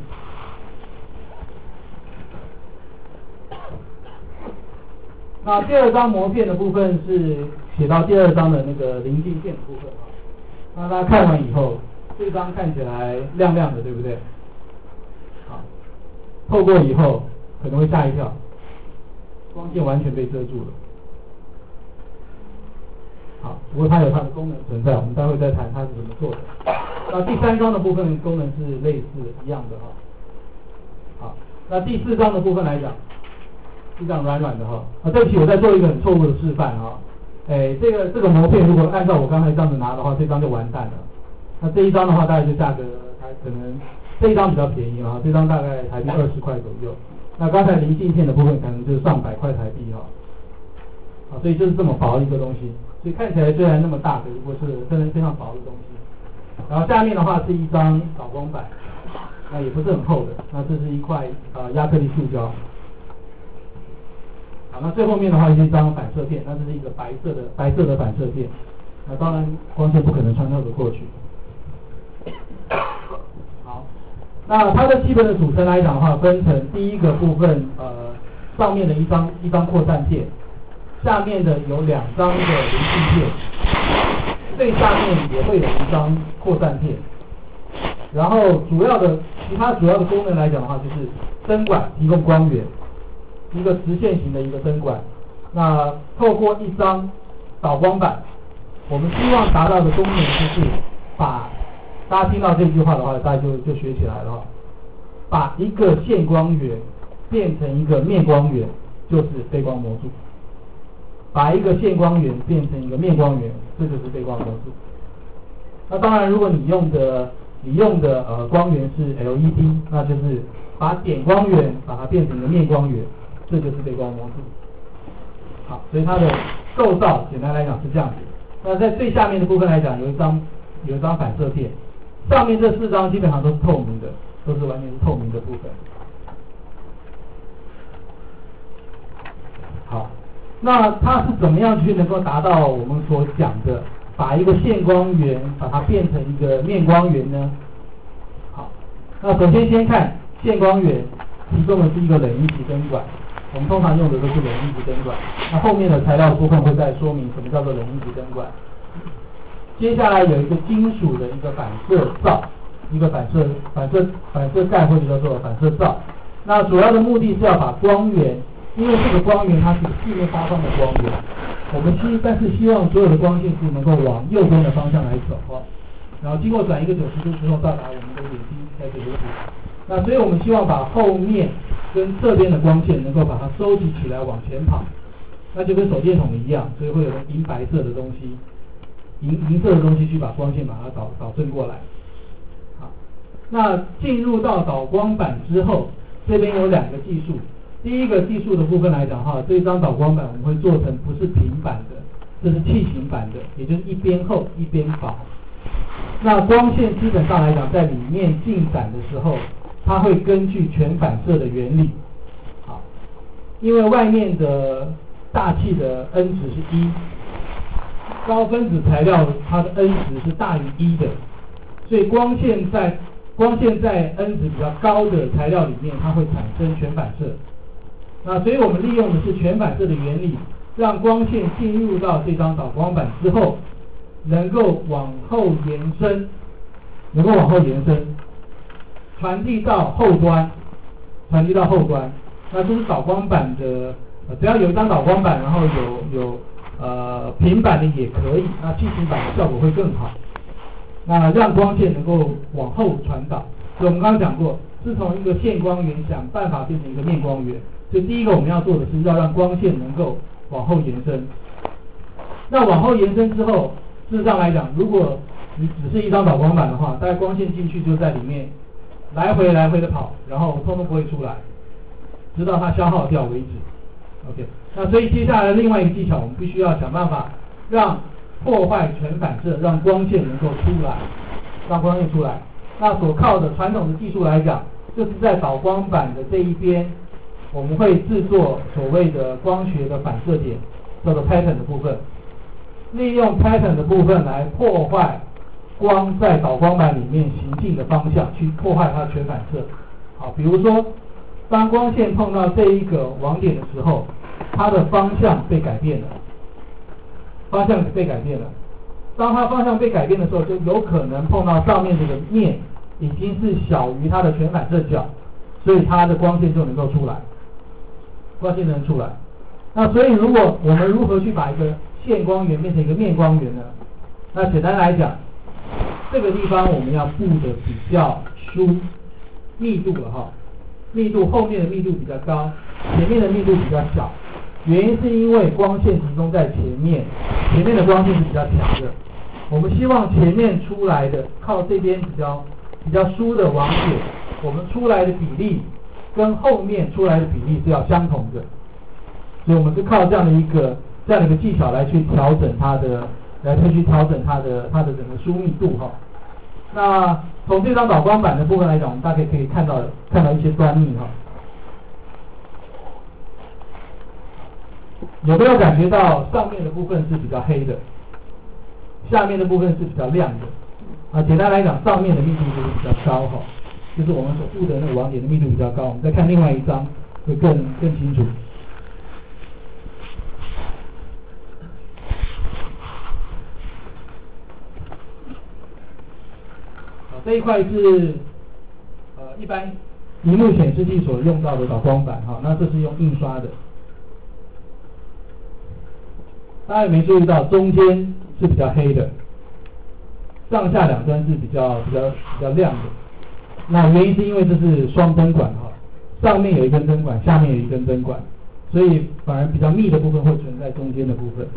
那第2张膜片的部分是写到第2张的那个临近线的部分啊。那大家看完以后，这张看起来亮亮的，对不对？好，透过以后可能会吓一跳，光线完全被遮住了。好，不过它有它的功能存在，我们待会再谈它是怎么做的。那第3张的部分功能是类似一样的哈。好，那第4张的部分来讲。是这样软软的哈，对不起，我在做一个很错误的示范哈。这个膜片如果按照我刚才这样子拿的话，这张就完蛋了。那这一张的话，大概就价格可能这一张比较便宜啊，这张大概台币20块左右。那刚才离镜片的部分可能就是上百块台币哈。所以就是这么薄一个东西，所以看起来虽然那么大，不过是真的非常薄的东西。然后下面的话是一张导光板，那也不是很厚的，那这是一块亚克力塑胶。好，那最后面的话是一张反射片，那这是一个白色的反射片。那当然光线不可能穿透的过去。好，那它的基本的组成来讲的话，分成第一个部分，上面的一张扩散片，下面的有2张的离镜片，最下面也会有一张扩散片。然后其他主要的功能来讲的话，就是灯管提供光源，一个直线型的一个灯管。那透过一张导光板，我们希望达到的功能就是把大家听到这句话的话，大家就学起来了，把一个线光源变成一个面光源，就是背光模组。把一个线光源变成一个面光源，这就是背光模组。那当然，如果你用的光源是 LED， 那就是把点光源把它变成一个面光源，这就是背光模组。好，所以它的构造简单来讲是这样子。那在最下面的部分来讲，有一张反射片，上面这4张基本上都是透明的，都是完全是透明的部分。好，那它是怎么样去能够达到我们所讲的把一个线光源把它变成一个面光源呢？好，那首先看线光源提供的是一个冷阴极灯管，我们通常用的都是冷阴极灯管。那后面的材料部分会再说明什么叫做冷阴极灯管。接下来有一个金属的一个反射罩，一个反射盖或者叫做反射罩。那主要的目的是要把光源，因为这个光源它是四面八方的光源，我们但是希望所有的光线是能够往右边的方向来走然后经过转一个90度之后到达我们的眼睛在这个位置。那所以我们希望把后面跟这边的光线能够把它收集起来往前跑，那就跟手电筒一样，所以会有银白色的东西，银色的东西去把光线把它导正过来。好，那进入到导光板之后，这边有2个技术。第一个技术的部分来讲这一张导光板我们会做成不是平板的，这是器型板的，也就是一边厚一边薄。那光线基本上来讲在里面进展的时候，它会根据全反射的原理。好，因为外面的大气的 N 值是1，高分子材料它的 N 值是大于1的，所以光线在 N 值比较高的材料里面，它会产生全反射。那所以我们利用的是全反射的原理，让光线进入到这张导光板之后，能够往后延伸，传递到后端。那这是导光板的，只要有一张导光板，然后有平板的也可以，那器型板的效果会更好。那让光线能够往后传导，所以我们刚刚讲过，是从一个线光源想办法变成一个面光源。所以第一个我们要做的是要让光线能够往后延伸。那往后延伸之后，事实上来讲，如果你只是一张导光板的话，大概光线进去就在里面来回的跑，然后通通不会出来，直到它消耗掉为止。OK， 那所以接下来另外一个技巧，我们必须要想办法让破坏全反射，让光线能够出来，那所靠的传统的技术来讲，就是在导光板的这一边，我们会制作所谓的光学的反射点，叫做 pattern 的部分，利用 pattern 的部分来破坏光在导光板里面行进的方向，去破坏它的全反射。好，比如说当光线碰到这一个网点的时候，它的方向被改变了。当它方向被改变的时候，就有可能碰到上面这个面已经是小于它的全反射角，所以它的光线就能够出来。那所以我们如何去把一个线光源变成一个面光源呢？那简单来讲，这个地方我们要布的比较密度了后面的密度比较高，前面的密度比较小。原因是因为光线集中在前面的光线是比较强的，我们希望前面出来的靠这边比较比较疏的网点，我们出来的比例跟后面出来的比例是要相同的，所以我们是靠这样的一个技巧来去调整它的整个疏密度哈。那从这张导光板的部分来讲，我们大概可以看到一些端倪哈。有没有感觉到上面的部分是比较黑的，下面的部分是比较亮的？简单来讲，上面的密度就是比较高哈，就是我们所布的那个网点的密度比较高。我们再看另外一张会更清楚。这一块是一般萤幕显示器所用到的导光板哈，那这是用印刷的。大家有没有注意到中间是比较黑的，上下两端是比较亮的？那原因是因为这是双灯管哈，上面有一根灯管，下面有一根灯管，所以反而比较密的部分会存在中间的部分。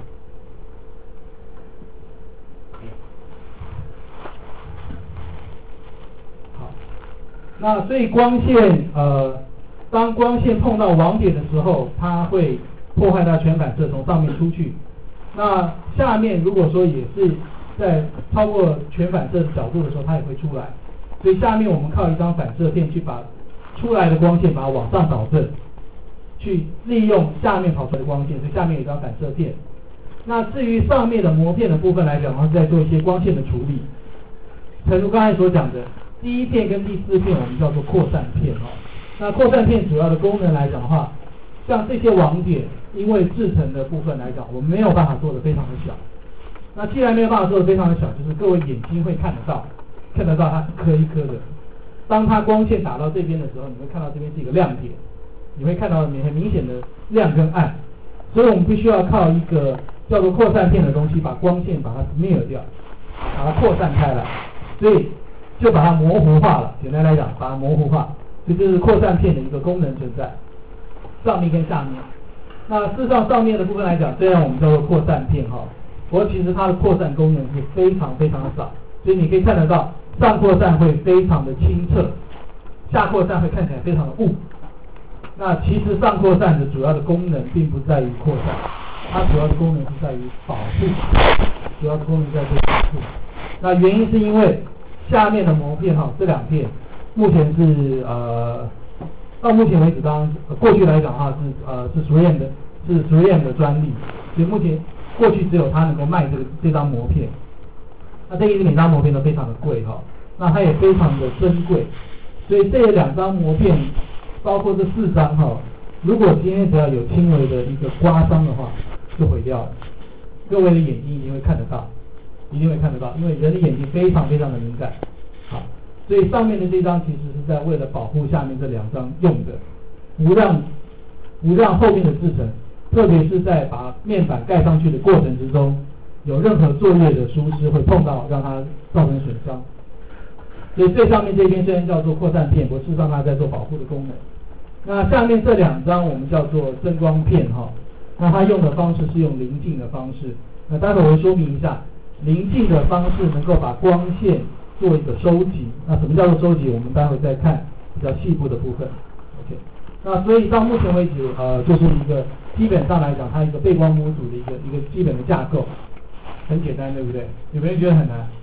好，那所以光线当光线碰到网点的时候，它会破坏它全反射从上面出去。那下面如果说也是在超过全反射的角度的时候，它也会出来。所以下面我们靠一张反射片去把出来的光线把它往上导正，去利用下面跑出来的光线，所以下面有一张反射片。那至于上面的膜片的部分来讲，我们在做一些光线的处理。诚如刚才所讲的，第一片跟第四片我们叫做扩散片哈。那扩散片主要的功能来讲的话，像这些网点，因为制成的部分来讲，我们没有办法做得非常的小。那既然没有办法做得非常的小，就是各位眼睛会看得到它一颗一颗的。当它光线打到这边的时候，你会看到这边是一个亮点，你会看到很明显的亮跟暗。所以我们必须要靠一个叫做扩散片的东西，把光线把它 smear 掉，把它扩散开来，所以就把它模糊化了。简单来讲，把它模糊化，这就是扩散片的一个功能存在。上面跟下面，那事实上上面的部分来讲，虽然我们叫做扩散片哈，不过其实它的扩散功能是非常的少，所以你可以看得到上扩散会非常的清澈，下扩散会看起来非常的雾。那其实上扩散的主要的功能并不在于扩散，它主要的功能是在于保护，主要的功能在于保护。那原因是因为下面的膜片哈，这两片目前是到目前为止，当然过去来讲的话是Surream的专利，所以目前过去只有它能够卖这张膜片。那这一每张膜片都非常的贵哈，那它也非常的珍贵，所以这两张膜片，包括这4张哈，如果今天只要有轻微的一个刮伤的话，就毁掉了。各位的眼睛一定会看得到，因为人的眼睛非常的敏感。好。所以上面的这张其实是在为了保护下面这2张用的，不让后面的制程，特别是在把面板盖上去的过程之中，有任何作业的疏失会碰到，让它造成损伤。所以最上面这边虽然叫做扩散片，不过事实上它在做保护的功能。那下面这2张我们叫做增光片哈，那它用的方式是用临近的方式。那待会我会说明一下，临近的方式能够把光线做一个收集。那什么叫做收集？我们待会再看比较细部的部分。OK， 那所以到目前为止，就是一个基本上来讲，它一个背光模组的一个基本的架构，很简单，对不对？有没有觉得很难？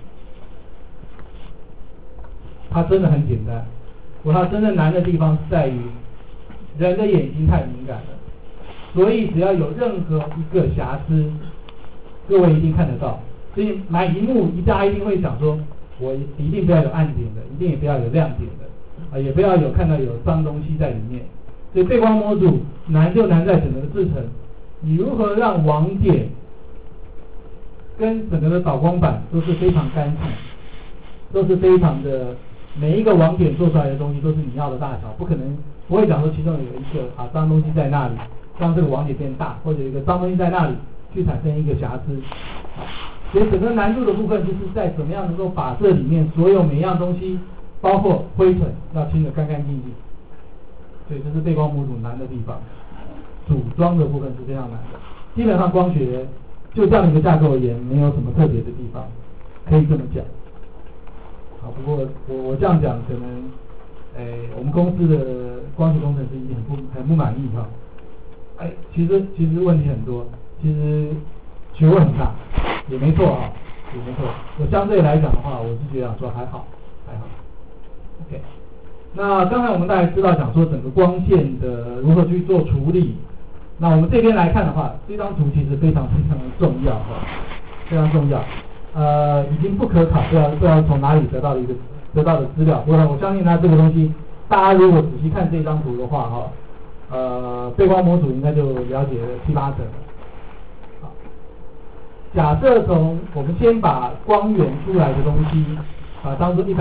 它真的很简单，不过它真正难的地方是在于人的眼睛太敏感了，所以只要有任何一个瑕疵，各位一定看得到。所以买萤幕，大家一定会想说，我一定不要有暗点的，一定也不要有亮点的，也不要有看到有脏东西在里面。所以背光模组难就难在整个的制程，你如何让网点跟整个的导光板都是非常干净，都是非常的，每一个网点做出来的东西都是你要的大小，不会讲说其中有一个脏东西在那里，让这个网点变大，或者有一个脏东西在那里去产生一个瑕疵。所以整个难度的部分就是在怎么样能够把这里面所有每一样东西，包括灰尘要清得干干净净。所以这是背光模组难的地方，组装的部分是非常难的。基本上光学就这样的一个架构而言，没有什么特别的地方，可以这么讲。 啊，不过我这样讲可能，我们公司的光学工程师一定很不满意哈。其实问题很多，其实学问很大，也没错啊，也没错。我相对来讲的话，我是觉得说还好。OK， 那刚才我们大概知道讲说整个光线的如何去做处理。那我们这边来看的话，这张图其实非常非常的重要哈，非常重要。已经不可考，不知道从哪里得到的资料。我相信它这个东西，大家如果仔细看这张图的话哈，背光模组应该就了解了7、8成。好，假设我们先把光源出来的东西当做100%，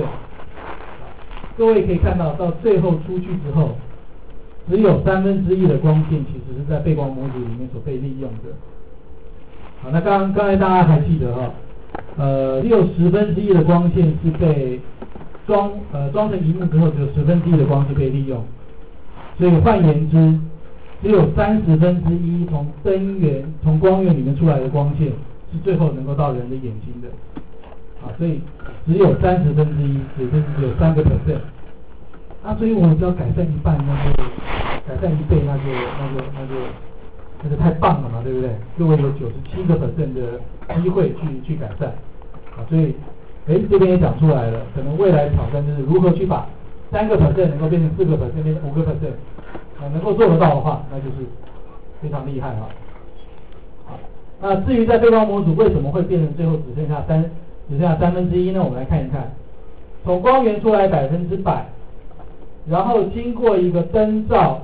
各位可以看到最后出去之后，只有1/3的光线其实是在背光模组里面所被利用的。好，那刚才大家还记得只有1/10的光线是被装成萤幕之后，只有1/10的光是被利用。所以换言之，只有1/30从光源里面出来的光线是最后能够到人的眼睛的。所以只有1/30，也就是只有3%。所以我们只要改善1半，改善1倍，那就太棒了嘛，对不对？各位有97%的机会去改善。所以这边也讲出来了，可能未来的挑战就是如何去把3%能够变成4%，变成5%，能够做得到的话，那就是非常厉害哈。好，那至于在背光模组为什么会变成最后只剩下1/3呢？我们来看一看，从光源出来100%，然后经过一个灯罩，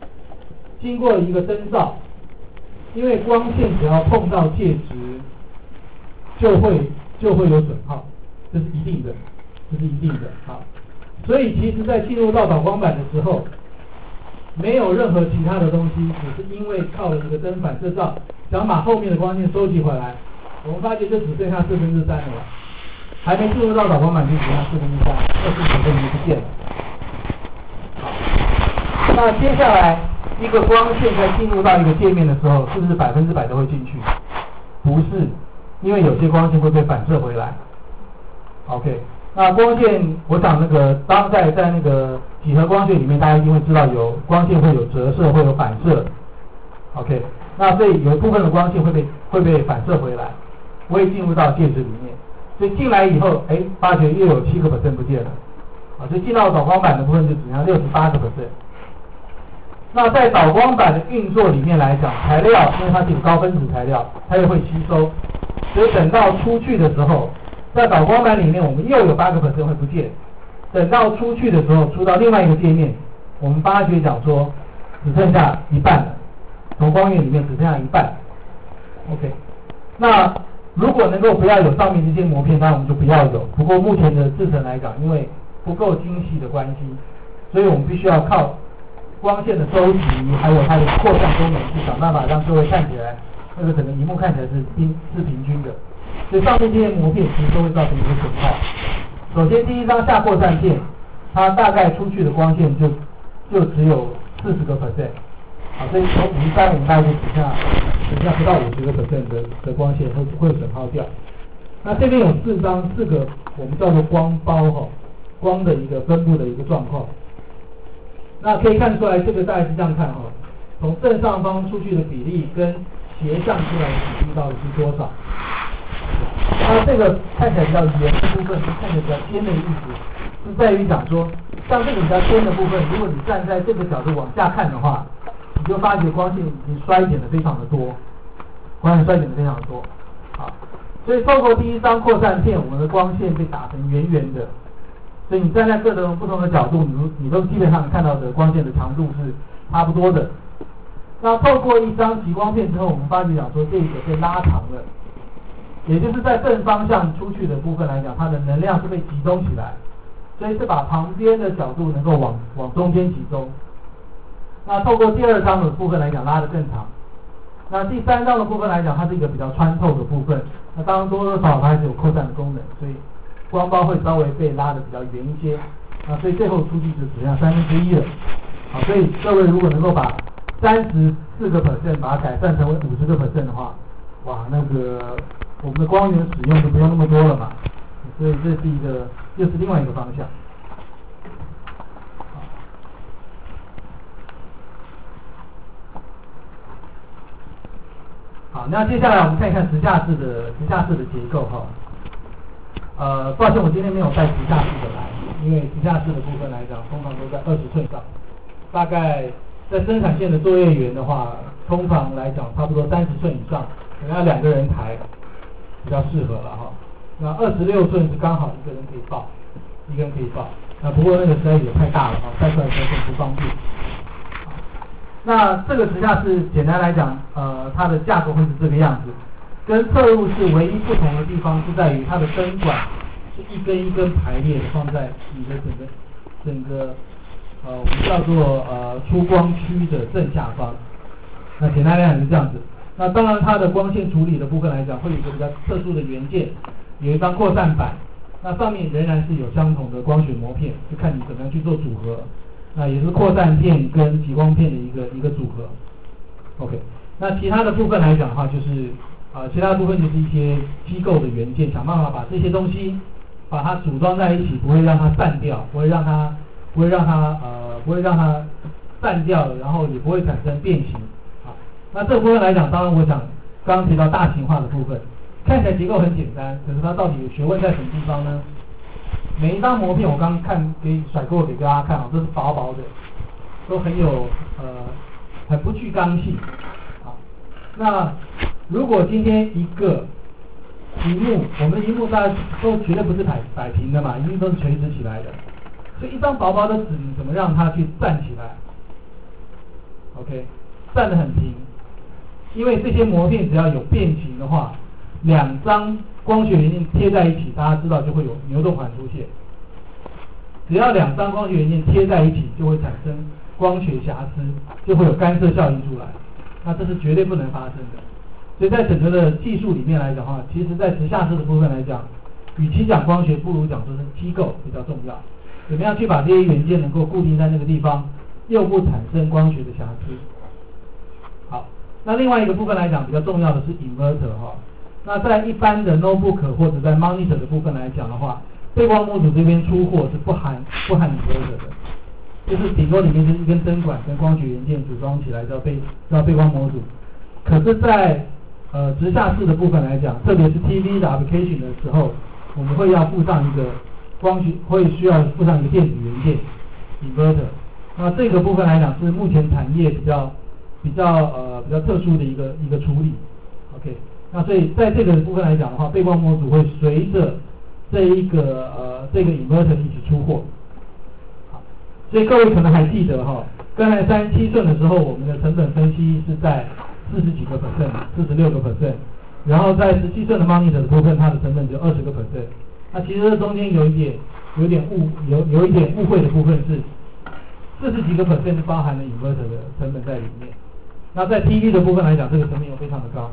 因为光线只要碰到介质，就会有损耗，这是一定的。好，所以其实在进入到导光板的时候，没有任何其他的东西，只是因为靠了一个灯反射罩，想把后面的光线收集回来，我们发觉就只剩下3/4了，还没进入到导光板就只剩下3/4，20%就不见了。好，那接下来一个光线在进入到一个界面的时候，是不是100%都会进去？不是，因为有些光线会被反射回来。OK， 那光线，我想当在那个几何光学里面，大家一定会知道光线会有折射，会有反射。OK， 那所以有一部分的光线会被反射回来，不会进入到介质里面。所以进来以后，发觉又有7%不见了。所以进到导光板的部分就只剩下68%。那在导光板的运作里面来讲，材料因为它是高分子材料，它也会吸收，所以等到出去的时候，在导光板里面我们又有8%会不见。等到出去的时候，出到另外一个界面，我们发觉讲说只剩下1半了，从光源里面只剩下1半。OK， 那如果能够不要有上面这些膜片，那我们就不要有。不过目前的制程来讲，因为不够精细的关系，所以我们必须要靠光线的收集，还有它的扩散功能，去想办法让各位看起来整个萤幕看起来是平均的。所以上面这些膜片其实都会造成一个损耗。首先第一张下扩散片，它大概出去的光线就只有40%，所以从53我们大概就只剩下不到50%的光线会损耗掉。那这边有4个我们叫做光包光的一个分布的一个状况。那可以看出来，这个大概是这样看从正上方出去的比例跟斜向出来的比例到底是多少？那这个看起来比较圆的部分，看起来比较尖的意思，是在于讲说，像这个比较尖的部分，如果你站在这个角度往下看的话，你就发觉光线已经衰减的非常的多，好，所以透过第一张扩散片，我们的光线被打成圆圆的。所以你站在各种不同的角度，你都基本上看到的光线的强度是差不多的。那透过一张极光片之后，我们发觉讲说这个被拉长了，也就是在正方向出去的部分来讲，它的能量是被集中起来，所以是把旁边的角度能够往中间集中。那透过第二张的部分来讲，拉得更长。那第三张的部分来讲，它是一个比较穿透的部分，那当然多多少少它还是有扩散的功能，所以光包会稍微被拉得比较圆一些，所以最后出去就只剩下1/3了。好，所以各位如果能够把34%把它改善成为50%的话，哇，我们的光源使用就不用那么多了嘛， 所以这是又是另外一个方向。好，那接下来我们看一看直下式的结构哈。抱歉，我今天没有带直下式的来，因为直下式的部分来讲，通常都在20寸上。大概在生产线的作业员的话，通常来讲差不多30寸以上，可能要2个人抬比较适合了哈。那26寸是刚好一个人可以抱，那不过那个实在也太大了哈，带出来的时候很不方便。那这个直下式简单来讲，它的架构会是这个样子。跟侧入式唯一不同的地方是在于它的灯管是一根一根排列的放在你的整个我们叫做出光区的正下方。那简单来讲是这样子。那当然它的光线处理的部分来讲，会有一个比较特殊的元件，有一张扩散板，那上面仍然是有相同的光学膜片，就看你怎么样去做组合。那也是扩散片跟极光片的一个组合。OK， 那其他的部分来讲的话，就是其他的部分就是一些机构的元件，想办法把这些东西把它组装在一起，不会让它散掉，不会让它散掉，然后也不会产生变形。那这个部分来讲，当然我想刚刚提到大型化的部分，看起来结构很简单，可是它到底有学问在什么地方呢？每一张膜片我刚刚甩过给大家看啊，都是薄薄的，都很有很不具刚性。那如果今天一个萤幕，我们的萤幕大家都绝对不是摆平的嘛，一定都是垂直起来的，所以一张薄薄的纸，你怎么让它去站起来 ？OK， 站得很平，因为这些膜片只要有变形的话，2张光学元件贴在一起，大家知道就会有牛顿环出现。只要2张光学元件贴在一起，就会产生光学瑕疵，就会有干涉效应出来。那这是绝对不能发生的。所以在整个的技术里面来讲的话，其实在直下式的部分来讲，与其讲光学，不如讲说是机构比较重要。怎么样去把这些元件能够固定在那个地方，又不产生光学的瑕疵。好，那另外一个部分来讲，比较重要的是 inverter 哈。那在一般的 notebook 或者在 monitor 的部分来讲的话，背光模组这边出货是不含 inverter 的，就是顶多里面就是一根灯管跟光学元件组装起来叫背光模组。可是在直下式的部分来讲，特别是 TV 的 application 的时候，我们会要附上一个需要附上一个电子元件 inverter。那这个部分来讲是目前产业比较特殊的一个处理。OK， 那所以在这个部分来讲的话，背光模组会随着这个 inverter 一起出货。好，所以各位可能还记得哈，刚才37寸的时候，我们的成本分析是在40几个%，46个%，然后在17寸的 monitor 的部分，它的成本只有20个%。那其实这中间有一点误会的部分是40几个%是包含了 inverter 的成本在里面。那在 TV 的部分来讲，这个成本又非常的高。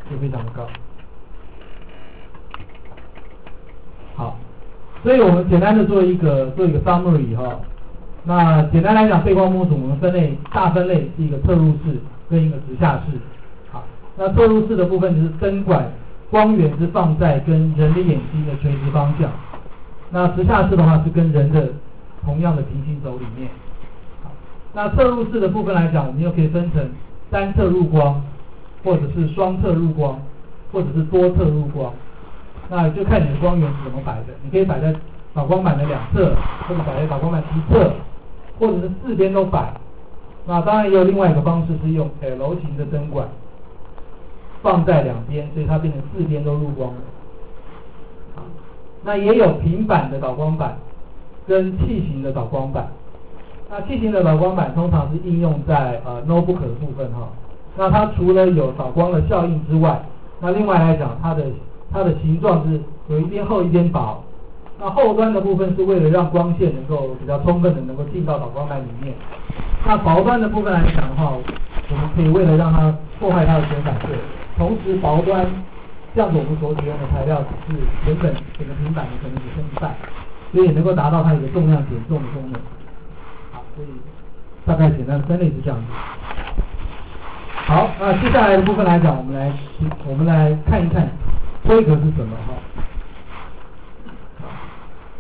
好，所以我们简单的做一个 summary 哈。那简单来讲，背光模组我们大分类是一个侧入式跟一个直下式。好，那侧入式的部分就是灯管光源是放在跟人的眼睛的垂直方向，那直下式的话是跟人的同样的平行轴里面。好，那侧入式的部分来讲，我们又可以分成单侧入光，或者是双侧入光，或者是多侧入光。那就看你的光源是怎么摆的，你可以摆在导光板的2侧，或者摆在导光板1侧，或者是4边都摆。那当然也有另外一个方式是用 L 型的灯管放在2边，所以它变成4边都入光了。那也有平板的导光板跟气型的导光板。那气型的导光板通常是应用在notebook 的部分哈。那它除了有导光的效应之外，那另外来讲它的形状是有一边厚一边薄。那后端的部分是为了让光线能够比较充分的能够进到导光板里面。那薄端的部分来讲的话，我们可以为了让它破坏它的显反射，同时薄端这样子我们所使用的材料是原本整个平板的可能只剩1半，所以也能够达到它一个重量减重的功能。好，所以大概简单的分类是这样子。好，那接下来的部分来讲，我们来看一看规格是什么哈。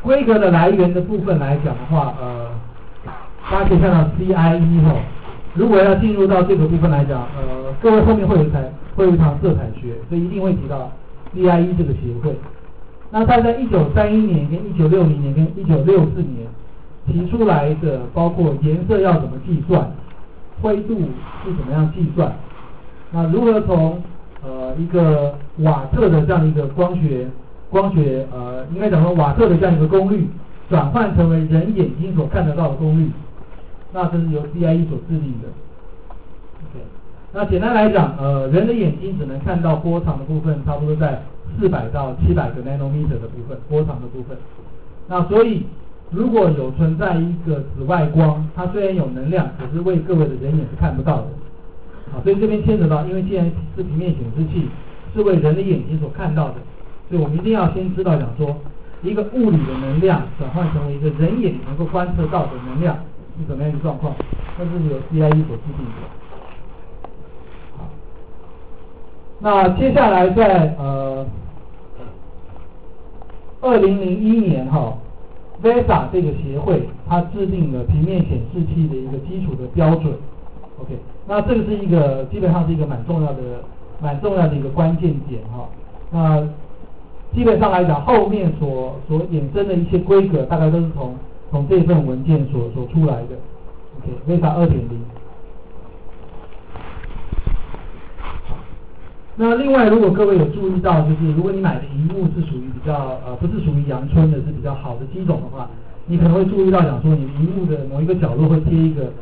规格的来源的部分来讲的话，大家可以看到 CIE 哈，如果要进入到这个部分来讲，各位后面会有一堂色彩学，所以一定会提到 CIE 这个协会。那它在1931年、跟1960年、跟1964年提出来的，包括颜色要怎么计算，灰度是怎么样计算，那如何从一个瓦特的这样一个光学应该讲说瓦特的这样一个功率转换成为人眼睛所看得到的功率，那这是由 CIE 所制定的。OK， 那简单来讲，人的眼睛只能看到波长的部分，差不多在400到700个 nanometer 的部分，波长的部分。那所以如果有存在一个紫外光，它虽然有能量，可是为各位的人眼是看不到的。好，所以这边牵扯到，因为既然是平面显示器，是为人的眼睛所看到的，所以我们一定要先知道讲说，一个物理的能量转换成为一个人眼能够观测到的能量是怎么样一个状况，那是由 CIE 所制定的。好，那接下来在2001年VESA 这个协会，它制定了平面显示器的一个基础的标准。OK， 那这个是一个基本上是一个蛮重要的一个关键点哈。那基本上来讲，后面所衍生的一些规格，大概都是从这份文件所出来的。OK，VESA 2.0。那另外，如果各位有注意到，就是如果你买的萤幕是属于比较不是属于阳春的，是比较好的机种的话，你可能会注意到讲说，你的萤幕的某一个角落会贴一个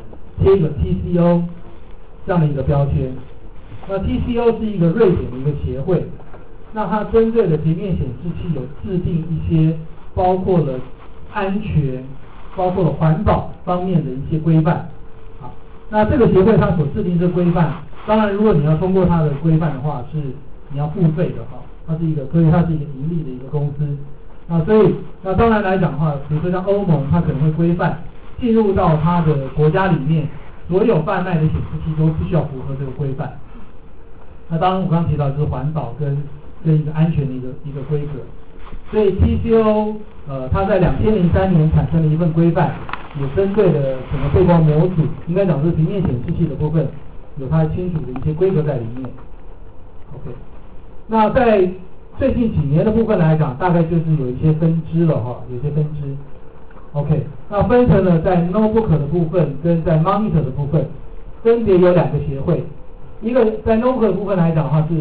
TCO 这样的一个标签。那 TCO 是一个瑞典的一个协会，那它针对的平面显示器有制定一些包括了安全、包括了环保方面的一些规范。好，那这个协会它所制定的规范，当然如果你要通过它的规范的话，是你要付费的哈，所以它是一个盈利的一个公司。那当然来讲的话，比如说像欧盟，它可能会规范进入到它的国家里面，所有贩卖的显示器都必须要符合这个规范。那当然我刚刚提到就是环保跟一个安全的一个规格。所以 TCO 它在2003年产生了一份规范，也针对了整个背光模组，应该讲是平面显示器的部分，有它清楚的一些规格在里面。OK， 那在最近几年的部分来讲，大概就是有一些分支了哈，有些分支。OK， 那分成了在 notebook 的部分跟在 monitor 的部分，分别有2个协会。一个在 notebook 的部分来讲的话是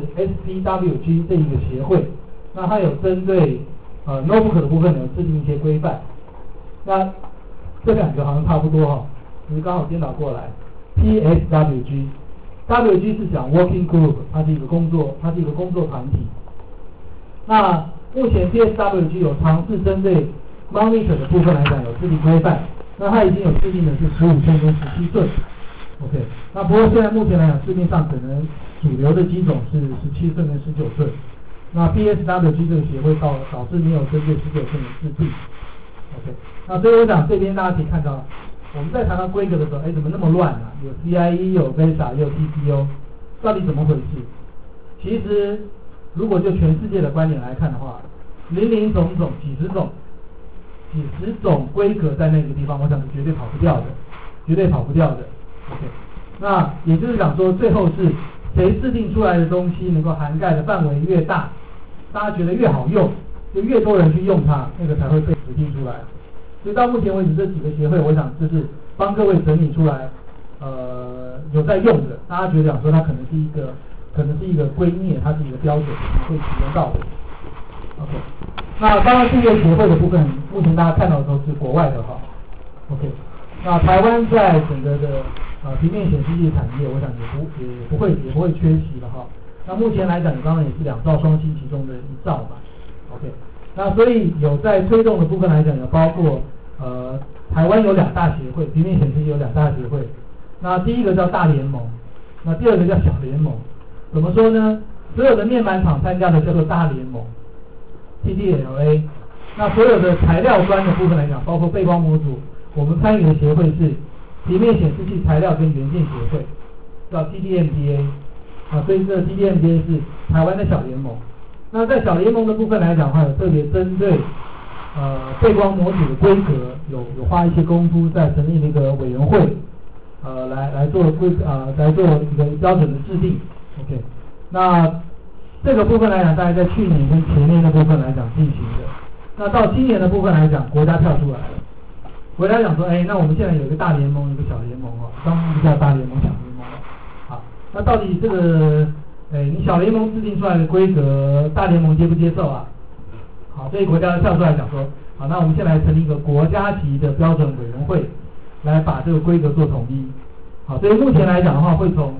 SPWG 这一个协会，那它有针对notebook 的部分有制定一些规范。那这2个好像差不多哈，只是刚好颠倒过来。PSWG 是讲 working group， 它是一个工作团体。那目前 PSWG 有尝试针对 monitor 的部分来讲有制定规范，那它已经有制定的是15寸跟17寸。OK， 那不过现在目前来讲，市面上可能主流的机种是17寸跟19寸。那 PSWG 这个协会导致没有针对19寸的制定。OK， 那所以我想这边大家可以看到，我们在谈到规格的时候，怎么那么乱啊？有 CIE， 有 VESA， 也有 TCO， 到底怎么回事？其实如果就全世界的观点来看的话，林林总总几十种规格在那个地方，我想是绝对跑不掉的。OK， 那也就是讲说，最后是谁制定出来的东西能够涵盖的范围越大，大家觉得越好用，就越多人去用它，那个才会被指定出来。所以到目前为止，这几个协会，我想就是帮各位整理出来，有在用的，大家觉得讲说它可能是一个规臬，它是一个标准，会使用到的。OK， 那当然这些协会的部分，目前大家看到的都是国外的哈。OK， 那台湾在整个的平面显示器产业，我想也不会缺席的哈。那目前来讲，当然也是2兆双星其中的1兆嘛。OK， 那所以有在推动的部分来讲，有包括台湾有2大协会，平面显示器有2大协会。那第一个叫大联盟，那第二个叫小联盟。怎么说呢？所有的面板厂参加的叫做大联盟 ，TDLA。那所有的材料端的部分来讲，包括背光模组，我们参与的协会是平面显示器材料跟元件协会，叫 TDMBA。所以这个 TDMBA 是台湾的小联盟。那在小联盟的部分来讲的话，有特别针对背光模组的规格有花一些功夫，在成立了一个委员会，来做一个标准的制定。OK， 那这个部分来讲，大概在去年跟前年的部分来讲进行的。那到今年的部分来讲，国家跳出来了，国家讲说，那我们现在有一个大联盟，一个小联盟哦，当然不叫大联盟、小联盟了。好，那到底这个，你小联盟制定出来的规格，大联盟接不接受啊？好，所以国家跳出来讲说，好，那我们现在成立一个国家级的标准委员会，来把这个规格做统一。好，所以目前来讲的话，会从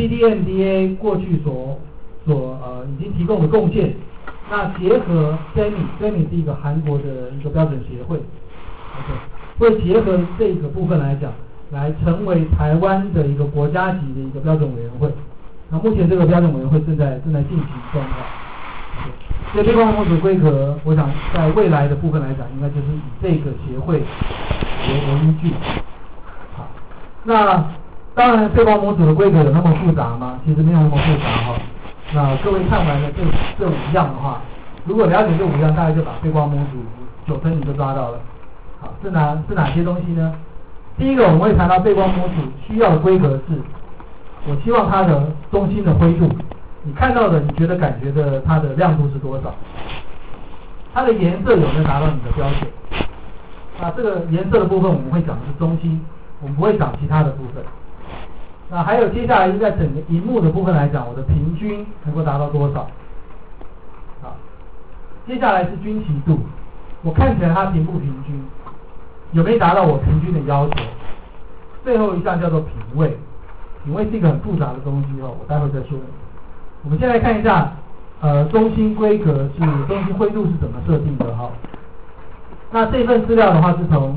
TDMDA 过去所已经提供的贡献，那结合 SEMI 是一个韩国的一个标准协会 ，OK， 会结合这个部分来讲，来成为台湾的一个国家级的一个标准委员会。那目前这个标准委员会正在进行中啊。所以背光模组规格，我想在未来的部分来讲，应该就是以这个协会为依据。好，那当然背光模组的规格有那么复杂吗？其实没有那么复杂哈。那各位看完了这5样的话，如果了解这5样，大概就把背光模组9分你就抓到了。好，是哪些东西呢？第一个我们会谈到背光模组需要的规格是，我希望它的中心的灰度，你看到的你觉得感觉的它的亮度是多少？它的颜色有没有达到你的标准？那这个颜色的部分我们会讲的是中心，我们不会讲其他的部分。那还有接下来在整个萤幕的部分来讲，我的平均能够达到多少？好，接下来是均齐度，我看起来它平不平均，有没有达到我平均的要求？最后一项叫做品位，品位是一个很复杂的东西哦，我待会再说。我们先来看一下，中心规格是中心灰度是怎么设定的哈？那这份资料的话是从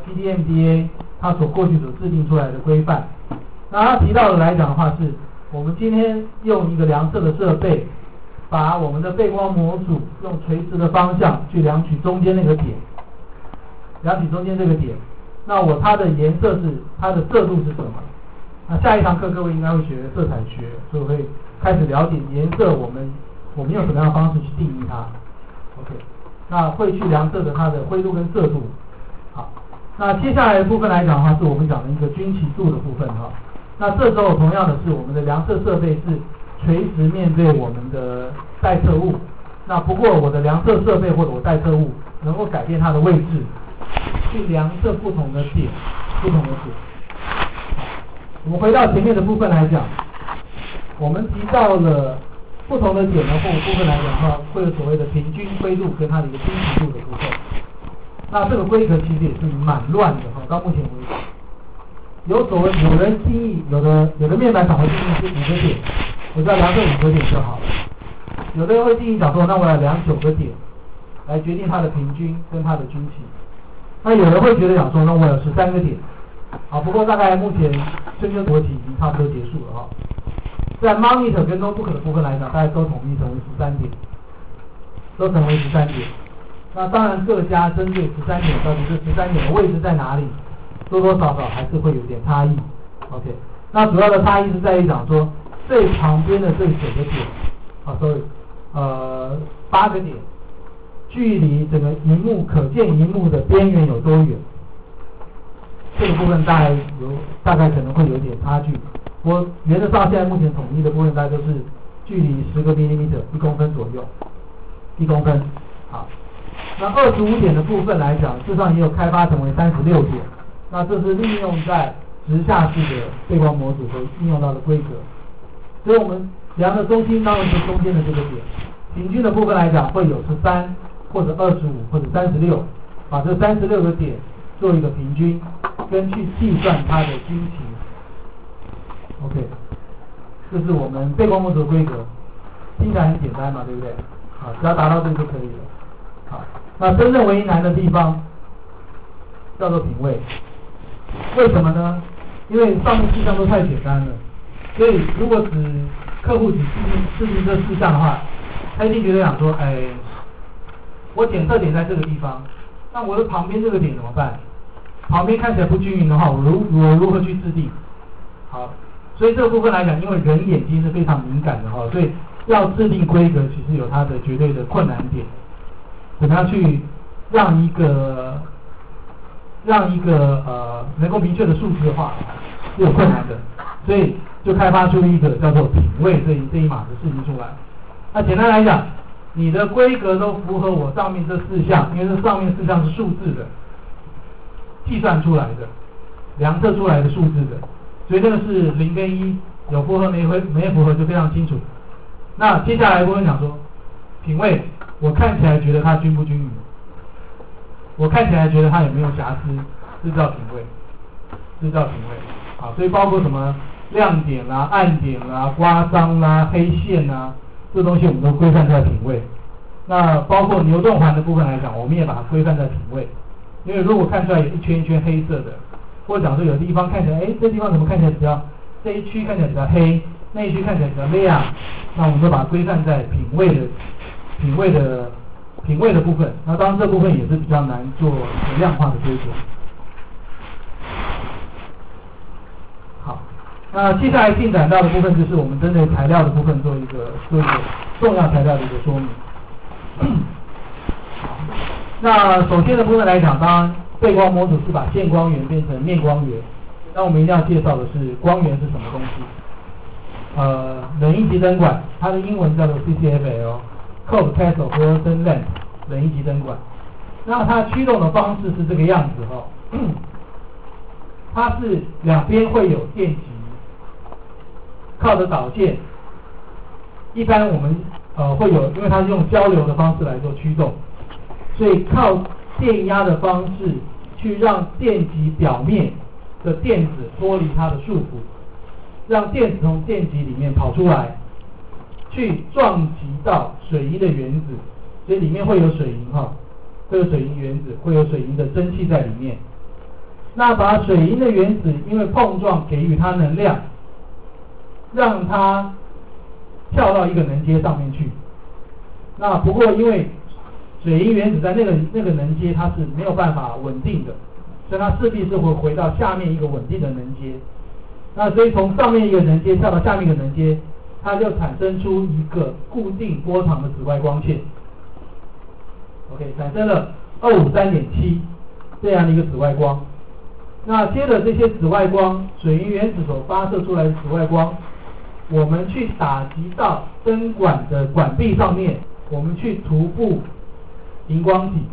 TDMDA 它过去所制定出来的规范。那他提到的来讲的话是，我们今天用一个量测的设备，把我们的背光模组用垂直的方向去量取中间那个点，量取中间这个点。那它的颜色是它的色度是什么？那下一堂课各位应该会学色彩学，所以我会开始了解颜色，我们用什么样的方式去定义它。OK， 那会去量测的它的灰度跟色度。好，那接下来的部分来讲的话，是我们讲的一个均齐度的部分哈。那这时候同样的是，我们的量测设备是垂直面对我们的待测物。那不过我的量测设备或者我待测物能够改变它的位置，去量测不同的点。我们回到前面的部分来讲，我们提到了不同的点的部分来讲的话，会有所谓的平均灰度跟它的一个均齐度的部分。那这个规格其实也是蛮乱的哈，到目前为止。有人定义，有的面板厂会定义是5个点，我只要量这5个点就好了。有的人会定义讲说，那我要量9个点，来决定它的平均跟它的均齐。那有人会觉得讲说，那我有13个点。好，不过大概目前深圳国际已经差不多结束了哈。在 monitor 跟 notebook 的部分来讲，大家都统一成为13点，那当然各家针对13点到底这13点的位置在哪里？多多少少还是会有点差异 ，OK。那主要的差异是在于讲说最旁边的这9个点，8个点，距离整个萤幕可见萤幕的边缘有多远？这个部分大概可能会有点差距。我原则上现在目前统一的部分大概都是距离10个 mm，1公分左右，1公分。好，那25点的部分来讲，事实上也有开发成为36点。那这是利用在直下式的背光模组所应用到的规格，所以我们量的中心当然是中间的这个点，平均的部分来讲会有13或者25或者36，把这36个点做一个平均，跟去计算它的均齐。OK， 这是我们背光模组的规格，听起来很简单嘛，对不对？好，只要达到这个就可以了。好，那真正为难的地方叫做品位。为什么呢？因为上面4项都太简单了，所以如果客户只制定这4项的话，他一定觉得想说，我检测点在这个地方，那我的旁边这个点怎么办？旁边看起来不均匀的话，我如何去制定？好，所以这个部分来讲，因为人眼睛是非常敏感的哈，所以要制定规格其实有它的绝对的困难点。怎么样去让一个能够明确的数字化是有困难的，所以就开发出一个叫做品位这一码的事情出来。那简单来讲，你的规格都符合我上面这4项，因为这上面4项是数字的，计算出来的，量测出来的数字的，所以这个是0跟1，有符合没符合就非常清楚。那接下来部分讲说，品位，我看起来觉得它均不均匀，我看起来觉得它有没有瑕疵，这叫品位，这叫品位。好，所以包括什么亮点啦、暗点啦、刮伤啦、黑线啦，这东西我们都规范在品位。那包括牛顿环的部分来讲，我们也把它规范在品位。因为如果看出来有一圈一圈黑色的，或者讲说有地方看起来，这地方怎么看起来比较，这一区看起来比较黑，那一区看起来比较亮，那我们都把它规范在品位的部分。那当然这部分也是比较难做量化的规则。好，那接下来进展到的部分就是我们针对材料的部分做一个重要材料的一个说明。那首先的部分来讲，当然背光模组是把线光源变成面光源，那我们一定要介绍的是光源是什么东西。冷阴极灯管，它的英文叫做 CCFL。Cold Castle Fluorescent Lamp 冷阴极灯管，那它驱动的方式是这个样子它是两边会有电极，靠着导线，一般我们会有，因为它是用交流的方式来做驱动，所以靠电压的方式去让电极表面的电子脱离它的束缚，让电子从电极里面跑出来，去撞击到水银的原子，所以里面会有水银会有水银原子，会有水银的蒸汽在里面。那把水银的原子因为碰撞给予它能量，让它跳到一个能阶上面去。那不过因为水银原子在那个能阶它是没有办法稳定的，所以它势必是会回到下面一个稳定的能阶。那所以从上面一个能阶跳到下面一个能阶，它就产生出一个固定波长的紫外光线 ，OK， 产生了253.7这样的一个紫外光。那接着这些紫外光，水银原子所发射出来的紫外光，我们去打击到灯管的管壁上面，我们去涂布荧光体，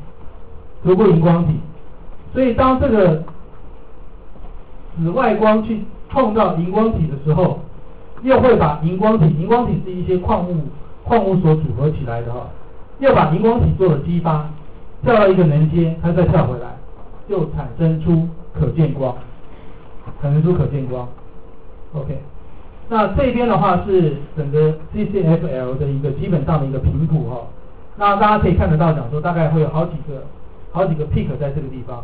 所以当这个紫外光去碰到荧光体的时候，又会把荧光体是一些矿物所组合起来的又把荧光体做了激发，跳到一个能阶，它再跳回来，就产生出可见光。OK， 那这边的话是整个 CCFL 的一个基本上的一个频谱那大家可以看得到，讲说大概会有好几个 peak 在这个地方，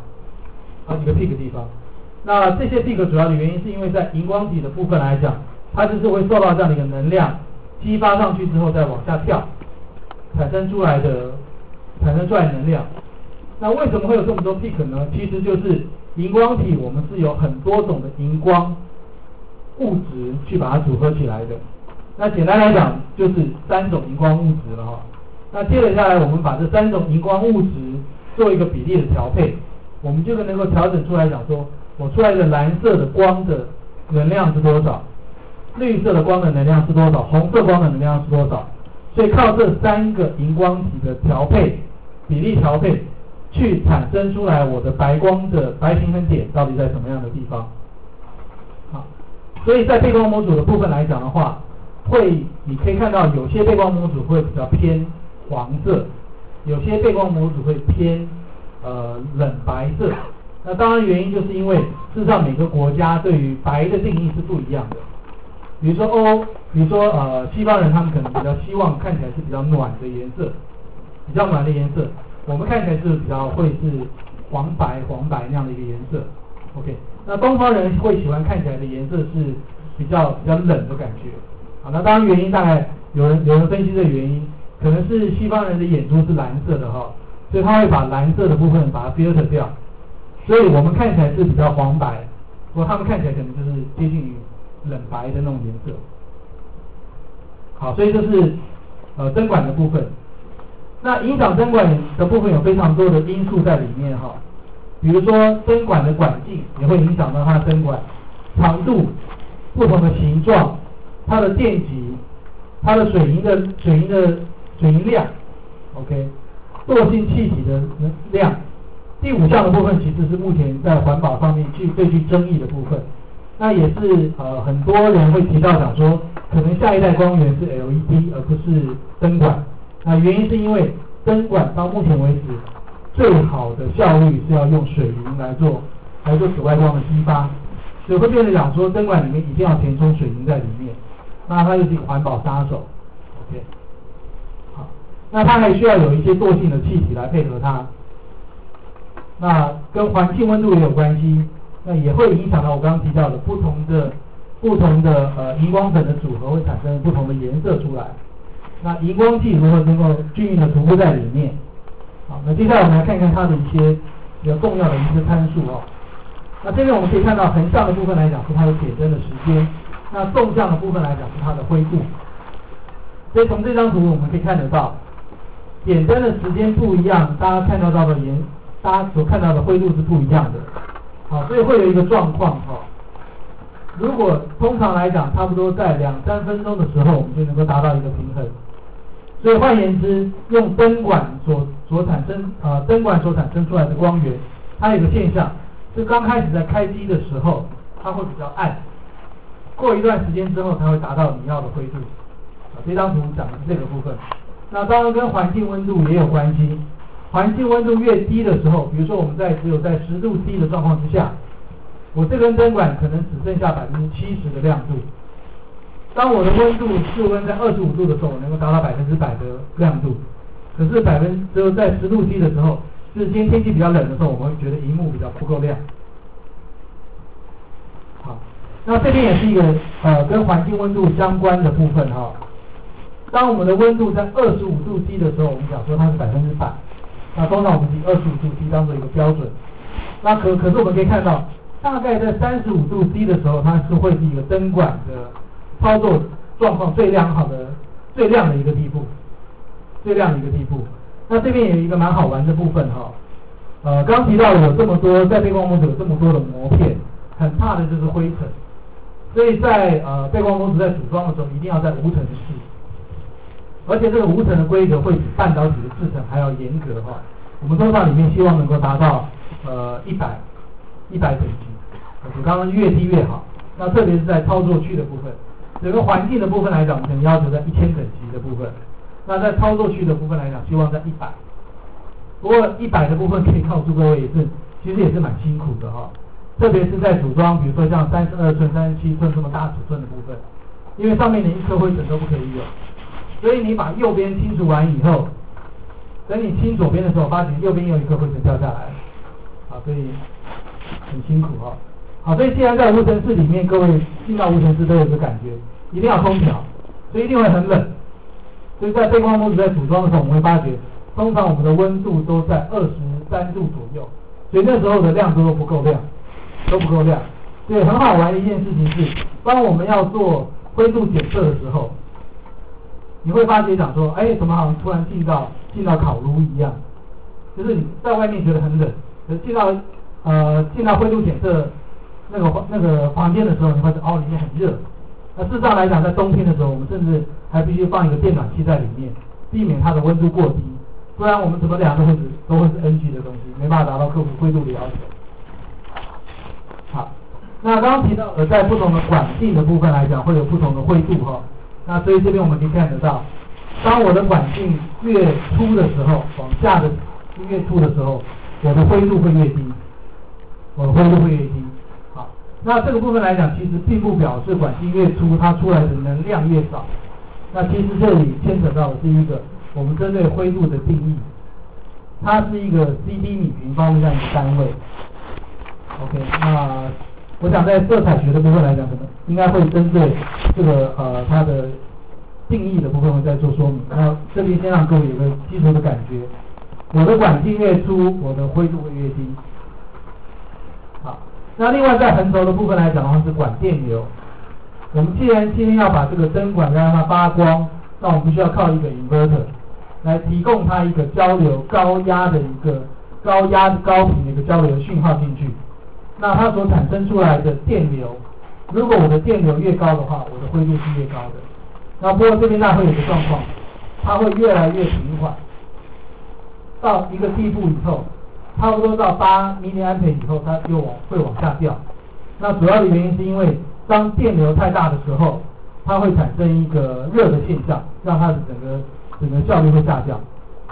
那这些 peak 主要的原因是因为在荧光体的部分来讲，它就是会受到这样的一个能量激发上去之后再往下跳，产生出来能量。那为什么会有这么多 peak 呢？其实就是荧光体我们是有很多种的荧光物质去把它组合起来的。那简单来讲就是3种荧光物质了那接着下来我们把这3种荧光物质做一个比例的调配，我们就能够调整出来，讲说我出来的蓝色的光的能量是多少，绿色的光的能量是多少，红色光的能量是多少。所以靠这3个荧光体的比例调配，去产生出来我的白光的白平衡点到底在什么样的地方。好，所以在背光模组的部分来讲的话，你可以看到有些背光模组会比较偏黄色，有些背光模组会偏冷白色。那当然原因就是因为事实上每个国家对于白的定义是不一样的。比如说西方人他们可能比较希望看起来是比较暖的颜色，我们看起来是比较会是黄白那样的一个颜色。OK， 那东方人会喜欢看起来的颜色是比较冷的感觉。好，那当然原因大概有人分析这个原因，可能是西方人的眼珠是蓝色的所以他会把蓝色的部分把它 filter 掉，所以我们看起来是比较黄白，不过他们看起来可能就是接近于冷白的那种颜色。好，所以这是灯管的部分。 那影响灯管的部分有非常多的因素在里面哈，比如说灯管的管径也会影响到它的灯管长度、不同的形状、它的电极、它的水银量 ，OK， 惰性气体的量。第5项的部分其实是目前在环保上面最具争议的部分，那也是很多人会提到讲说，可能下一代光源是 LED 而不是灯管。那原因是因为灯管到目前为止最好的效率是要用水银来做紫外光的激发，所以会变成讲说灯管里面一定要填充水银在里面，那它就是一个环保杀手。OK， 好，那它还需要有一些惰性的气体来配合它。那跟环境温度也有关系，那也会影响到我刚刚提到的不同的荧光粉的组合会产生不同的颜色出来。那荧光剂如何能够均匀的涂布在里面？好，那接下来我们来看看它的一些比较重要的一些参数哦。那这边我们可以看到横向的部分来讲是它的点灯的时间，那纵向的部分来讲是它的灰度。所以从这张图我们可以看得到，点灯的时间不一样，大家所看到的灰度是不一样的，好，所以会有一个状况哈。如果通常来讲，差不多在2-3分钟的时候，我们就能够达到一个平衡。所以换言之，用灯管所产生出来的光源，它有一个现象，是刚开始在开机的时候，它会比较暗，过一段时间之后才会达到你要的灰度。这张图讲的是这个部分。那当然跟环境温度也有关系。环境温度越低的时候，比如说我们只有在10度 C 的状况之下，我这根灯管可能只剩下70%的亮度。当我的温度室温在25度的时候，我能够达到100%的亮度。可是只有在10度 C 的时候，就是今天天气比较冷的时候，我们会觉得萤幕比较不够亮。好，那这边也是一个跟环境温度相关的部分哈。当我们的温度在25度 C 的时候，我们讲说它是100%。那通常我们以25度 C 当做一个标准。那可是我们可以看到，大概在35度 C 的时候，它是会是一个灯管的操作状况最亮的一个地步。那这边有一个蛮好玩的部分哈。刚提到有这么多，在背光模组有这么多的膜片，很怕的就是灰尘。所以在背光模组在组装的时候，一定要在无尘室。而且这个无尘的规格会比半导体的制程还要严格哈。我们通常里面希望能够达到100等级，我刚刚越低越好。那特别是在操作区的部分，整个环境的部分来讲，可能要求在1000等级的部分。那在操作区的部分来讲，希望在100。不过100的部分可以告诉各位其实也是蛮辛苦的哈。特别是在组装，比如说像32寸、37寸这么大尺寸的部分，因为上面连一颗灰尘都不可以有。所以你把右边清除完以后，等你清左边的时候，发觉右边有一颗灰尘掉下来，好，所以很辛苦哈。好，所以既然在无尘室里面，各位进到无尘室都有一个感觉，一定要空调，所以一定会很冷。所以在背光模组在组装的时候，我们会发觉，通常我们的温度都在23度左右，所以那时候的亮度都不够亮。所以很好玩的一件事情是，当我们要做灰度检测的时候，你会发觉讲说，怎么好像突然进到烤炉一样，就是你在外面觉得很冷，可是进到灰度检测那个房间的时候，你会觉得里面很热。那事实上来讲，在冬天的时候，我们甚至还必须放一个电暖器在里面，避免它的温度过低，不然我们怎么量都会是 NG 的东西，没办法达到克服灰度的要求。好，那刚刚提到在不同的管径的部分来讲，会有不同的灰度哈。那所以这边我们可以看得到，当我的管径越粗的时候，往下的越粗的时候，我的灰度会越低，好，那这个部分来讲，其实并不表示管径越粗，它出来的能量越少。那其实这里牵扯到的是一个我们针对灰度的定义，它是一个 CD 米平方的这样一个单位。OK， 那我想在色彩学的部分来讲，可能应该会针对这个它的定义的部分会再做说明。那这边先让各位有个基础的感觉，我的管径越粗，我的灰度会越低。好，那另外在横轴的部分来讲的话是管电流。我们既然今天要把这个灯管让它发光，那我们必须要靠一个 inverter。 来提供它一个交流高压的一个高频的一个交流讯号进去。那它所产生出来的电流，如果我的电流越高的话，我的灰度是越高的。那不过这边会有个状况，它会越来越平缓，到一个地步以后，差不多到8 mA 以后，它又会往下掉。那主要的原因是因为当电流太大的时候，它会产生一个热的现象，让它的整个效率会下降。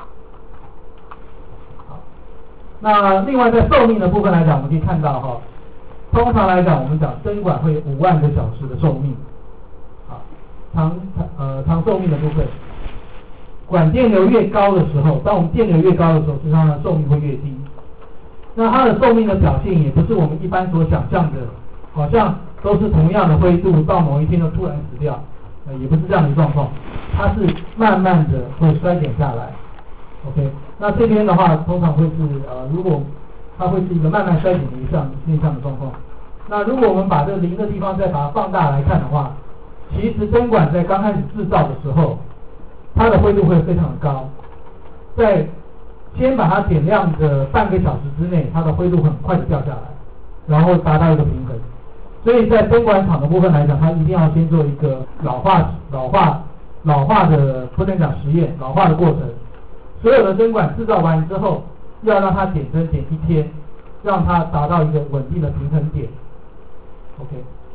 好，那另外在寿命的部分来讲，我们可以看到通常来讲，我们讲灯管会有5万个小时的寿命。好，长寿命的部分，管电流越高的时候，当我们电流越高的时候，实际上呢寿命会越低。那它的寿命的表现也不是我们一般所想象的，好像都是同样的灰度，到某一天就突然死掉，也不是这样的状况，它是慢慢的会衰减下来。OK， 那这边的话，通常会是如果它会是一个慢慢衰减的现象的状况。那如果我们把这个0的地方再把它放大来看的话，其实灯管在刚开始制造的时候，它的灰度会非常的高，在先把它点亮的半个小时之内，它的灰度很快的掉下来，然后达到一个平衡。所以在灯管厂的部分来讲，它一定要先做一个老化的不能讲实验，老化的过程。所有的灯管制造完之后，要让它点灯点1天，让它达到一个稳定的平衡点。OK，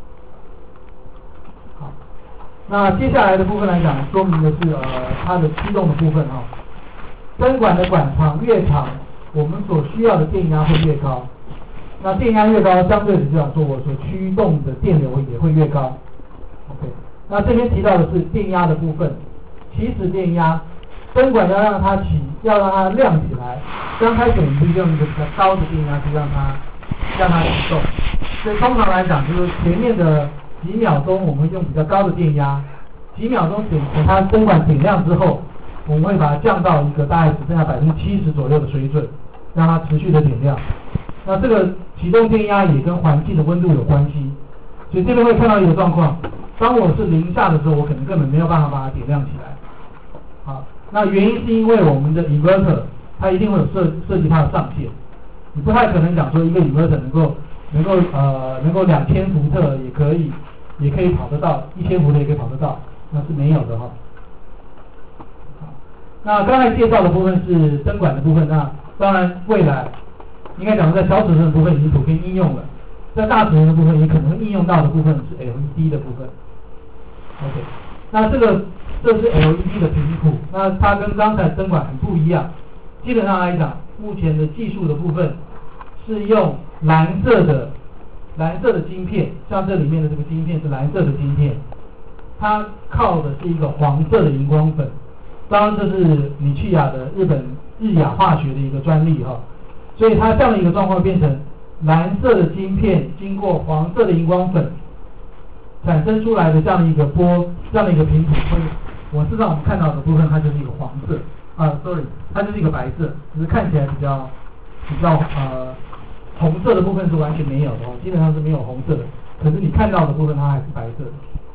好，那接下来的部分来讲，说明的是它的驱动的部分灯管的管长越长，我们所需要的电压会越高。那电压越高，相对的就讲说我所驱动的电流也会越高。OK， 那这边提到的是电压的部分，起始电压，灯管要让它亮起来，刚开始我们就用一个比较高的电压去让它启动。所以通常来讲，就是前面的几秒钟我们会用比较高的电压，几秒钟等它灯管点亮之后，我们会把它降到一个大概只剩下70%左右的水准，让它持续的点亮。那这个启动电压也跟环境的温度有关系，所以这边会看到一个状况，当我是0下的时候，我可能根本没有办法把它点亮起来。好，那原因是因为我们的 inverter 它一定会有设计它的上限，你不太可能讲说一个 inverter 能够2000伏特也可以跑得到，1000伏特也可以跑得到，那是没有的那刚才介绍的部分是灯管的部分，那当然未来应该讲在小尺寸的部分已经普遍应用了，在大尺寸的部分也可能应用到的部分是 LED 的部分。OK， 那这是 LED 的频谱，那它跟刚才灯管很不一样。基本上来讲，目前的技术的部分是用蓝色的晶片，像这里面的这个晶片是蓝色的晶片，它靠的是一个黄色的荧光粉。当然这是米趣雅的日亚化学的一个专利所以它这样的一个状况变成蓝色的晶片经过黄色的荧光粉产生出来的这样的一个频谱，我事实上我们看到的部分它就是一个黄色它就是一个白色，只是看起来比较红色的部分是完全没有的基本上是没有红色的，可是你看到的部分它还是白色的。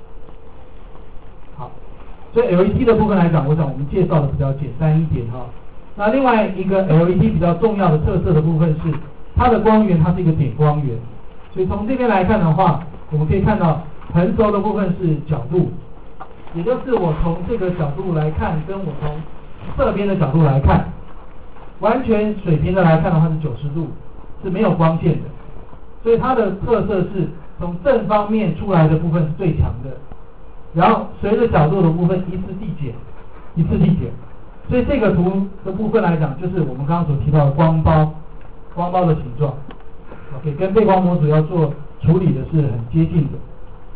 好，所以 LED 的部分来讲，我想我们介绍的比较简单一点那另外一个 LED 比较重要的特色的部分是它的光源，它是一个点光源。所以从这边来看的话，我们可以看到横轴的部分是角度，也就是我从这个角度来看，跟我从侧边的角度来看，完全水平的来看的话是90度，是没有光线的。所以它的特色是从正方面出来的部分是最强的，然后随着角度的部分一次递减。所以这个图的部分来讲，就是我们刚刚所提到的光包的形状 ，OK， 跟背光模组要做处理的是很接近的。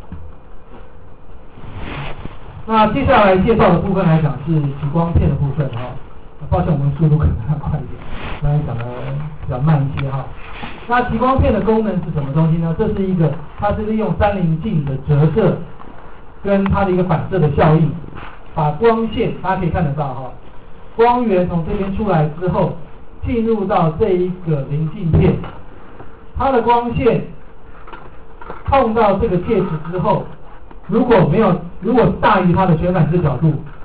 那接下来介绍的部分来讲是极光片的部分抱歉我们速度可能要快一点，刚才讲的比较慢一些那极光片的功能是什么东西呢？它是利用30镜的折射跟它的一个反射的效应，把光线大家可以看得到光源从这边出来之后，进入到这一个棱镜片，它的光线碰到这个介质之后，如果大于它的旋反射角度，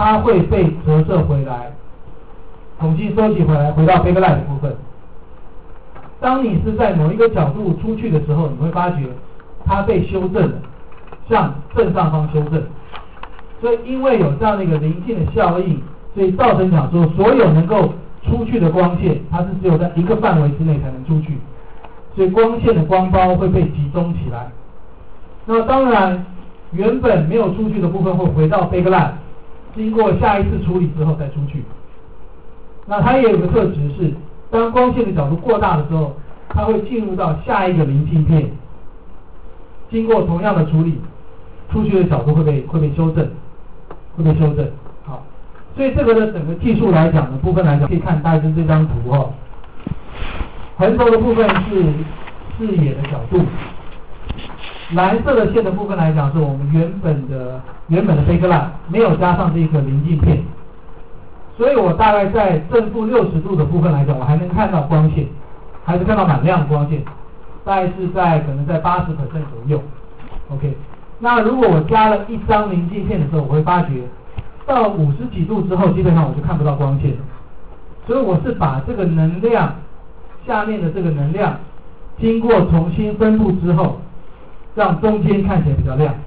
它会被折射回来，重新收集回来，回到 backlight 的部分。当你是在某一个角度出去的时候，你会发觉它被修正了，向正上方修正。所以因为有这样的一个临近的效应，所以造成讲说所有能够出去的光线，它是只有在一个范围之内才能出去，所以光线的光包会被集中起来。那么当然原本没有出去的部分会回到 backlight， 经过下一次处理之后再出去。那它也有个特质是，当光线的角度过大的时候，它会进入到下一个临近片，经过同样的处理，出去的角度会被修正，好，所以这个的整个技术来讲的部分来讲，可以看大概就是这张图哦。横轴的部分是视野的角度，蓝色的线的部分来讲是我们原本的 backlight 没有加上这个临近片。所以我大概在正负60度的部分来讲，我还能看到光线，还是看到满亮光线，大概是可能在80% 左右。OK， 那如果我加了一张临近片的时候，我会发觉到50几度之后，基本上我就看不到光线了。所以我是把这个能量下面的这个能量经过重新分布之后，让中间看起来比较亮，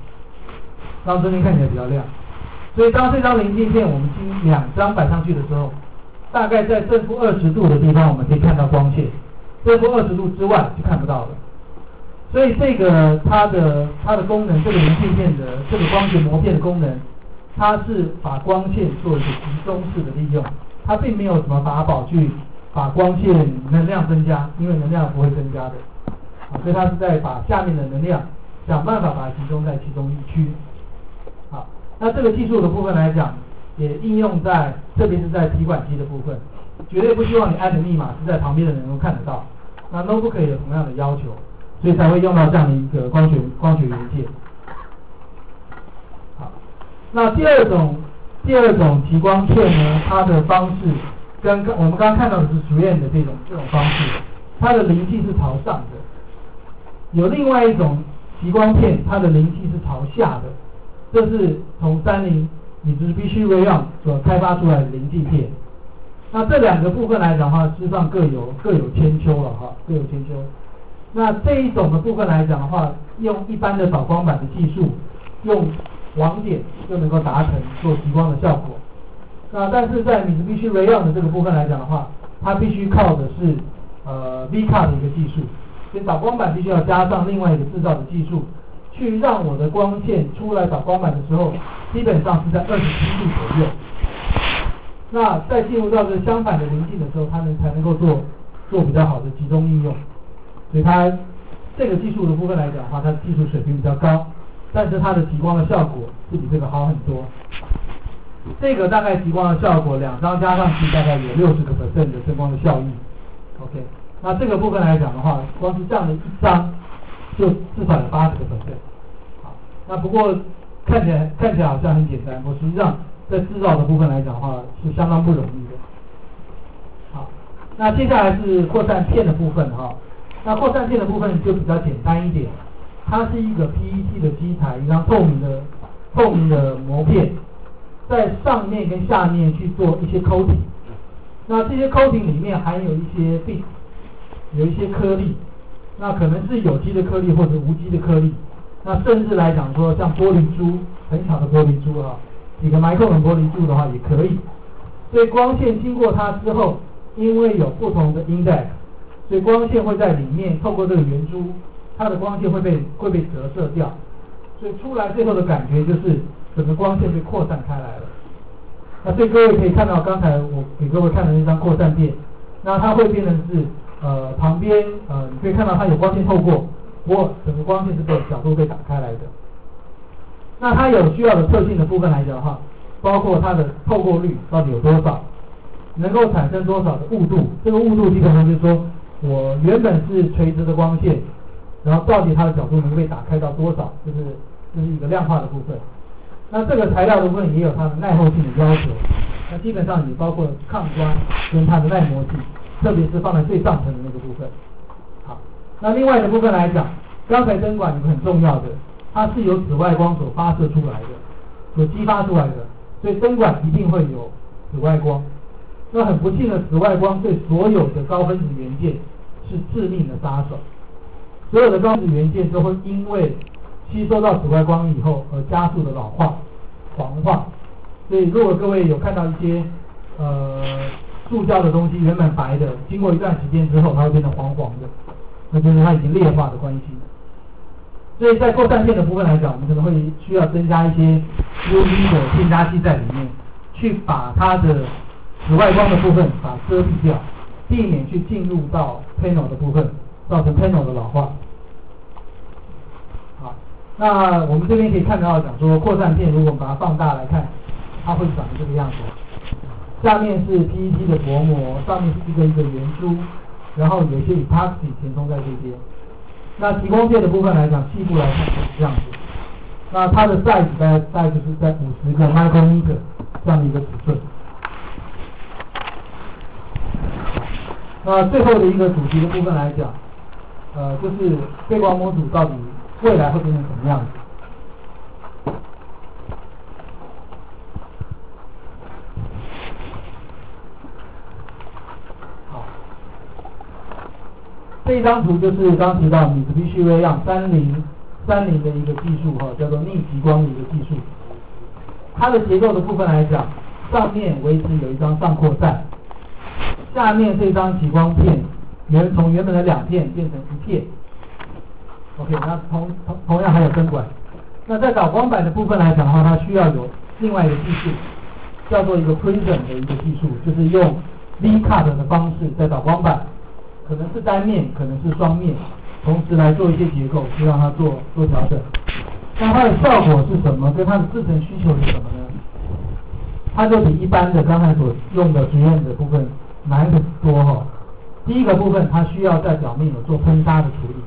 所以当这张临近片我们经2张摆上去的时候，大概在正负20度的地方我们可以看到光线，正负20度之外就看不到了。所以这个它的功能，这个临近片的这个光学膜片的功能，它是把光线做一个集中式的利用，它并没有什么法宝去把光线能量增加，因为能量不会增加的，所以它是在把下面的能量想办法把它集中在其中一区。好，那这个技术的部分来讲，也应用在特别是在提款机的部分，绝对不希望你按的密码是在旁边的人能够看得到。那 notebook 也有同样的要求，所以才会用到这样的一个光学元件。好，那第二种极光片呢，它的方式跟我们刚刚看到的是实验的这种方式，它的灵气是朝上的。有另外一种极光片，它的灵气是朝下的，这是从30Mitsubishi Rayon 所开发出来的临近片。那这两个部分来讲的话，事实上各有千秋了哈，各有千秋。那这一种的部分来讲的话，用一般的导光板的技术，用网点就能够达成做极光的效果。那但是在Mitsubishi Rayon 的这个部分来讲的话，它必须靠的是V-Cut 的一个技术，所以导光板必须要加上另外一个制造的技术，去让我的光线出来导光板的时候，基本上是在27度左右。那在进入到这相反的临近的时候，它才能够做比较好的集中应用。所以它这个技术的部分来讲的话，它的技术水平比较高，但是它的极光的效果是比这个好很多。这个大概极光的效果2张加上去大概有60% 的声光的效益。OK， 那这个部分来讲的话，光是这样的一张就至少有80%。好，那不过看起来好像很简单，不过实际上在制造的部分来讲的话是相当不容易的。好，那接下来是扩散片的部分哈。那扩散片的部分就比较简单一点，它是一个 PET 的基台，一张透明的膜片，在上面跟下面去做一些 coating。那这些 coating 里面含有一些 bit， 有一些颗粒，那可能是有机的颗粒或者无机的颗粒，那甚至来讲说像玻璃珠，很小的玻璃珠哈，几个micron的玻璃珠的话也可以。所以光线经过它之后，因为有不同的 index， 所以光线会在里面透过这个圆珠，它的光线会被折射掉，所以出来最后的感觉就是整个光线被扩散开来了。那所以各位可以看到刚才我给各位看的那张扩散片，那它会变成是旁边你可以看到它有光线透过，不过整个光线是被角度被打开来的。那它有需要的特性的部分来讲的话，包括它的透过率到底有多少，能够产生多少的雾度，这个雾度基本上就是说我原本是垂直的光线，然后到底它的角度能被打开到多少，这是一个量化的部分。那这个材料的部分也有它的耐候性的要求，那基本上也包括抗酸跟它的耐磨性，特别是放在最上层的那个部分。好，那另外的部分来讲，刚才灯管有个很重要的，它是由紫外光所发射出来的，所激发出来的， 所以灯管一定会有紫外光。那很不幸的，紫外光对所有的高分子元件是致命的杀手。所有的高分子元件都会因为吸收到紫外光以后而加速的老化、黄化。所以如果各位有看到一些塑胶的东西原本白的，经过一段时间之后它会变成黄黄的，那就是它已经劣化的关系。所以在扩散片的部分来讲，我们可能会需要增加一些 UV 的添加剂在里面，去把它的紫外光的部分把遮蔽掉，避免去进入到 panel 的部分，造成 panel 的老化。好，那我们这边可以看到讲说扩散片，如果我们把它放大来看，它会长这个样子。下面是 PET 的薄膜，上面是一个一个圆珠，然后有一些 epoxy 填充在这边。那极光片的部分来讲，细部来看就是这样子。那它的 size 大概就是在50个 micrometer 这样的一个尺寸。那最后的一个主题的部分来讲，就是背光模组到底未来会变成什么样子？好，这一张图就是刚提到米兹必须让30的一个技术叫做逆极光的一个技术。它的结构的部分来讲，上面维持有一张上扩带。下面这张极光片从原本的2片变成1片 ，OK， 那同样还有灯管。那在导光板的部分来讲的话，它需要有另外一个技术，叫做一个 prism 的一个技术，就是用 V cut 的方式在导光板，可能是单面，可能是双面，同时来做一些结构，去让它做调整。那它的效果是什么？跟它的制程需求是什么呢？它就比一般的刚才所用的实验的部分难很多第一个部分，它需要在表面有做喷砂的处理，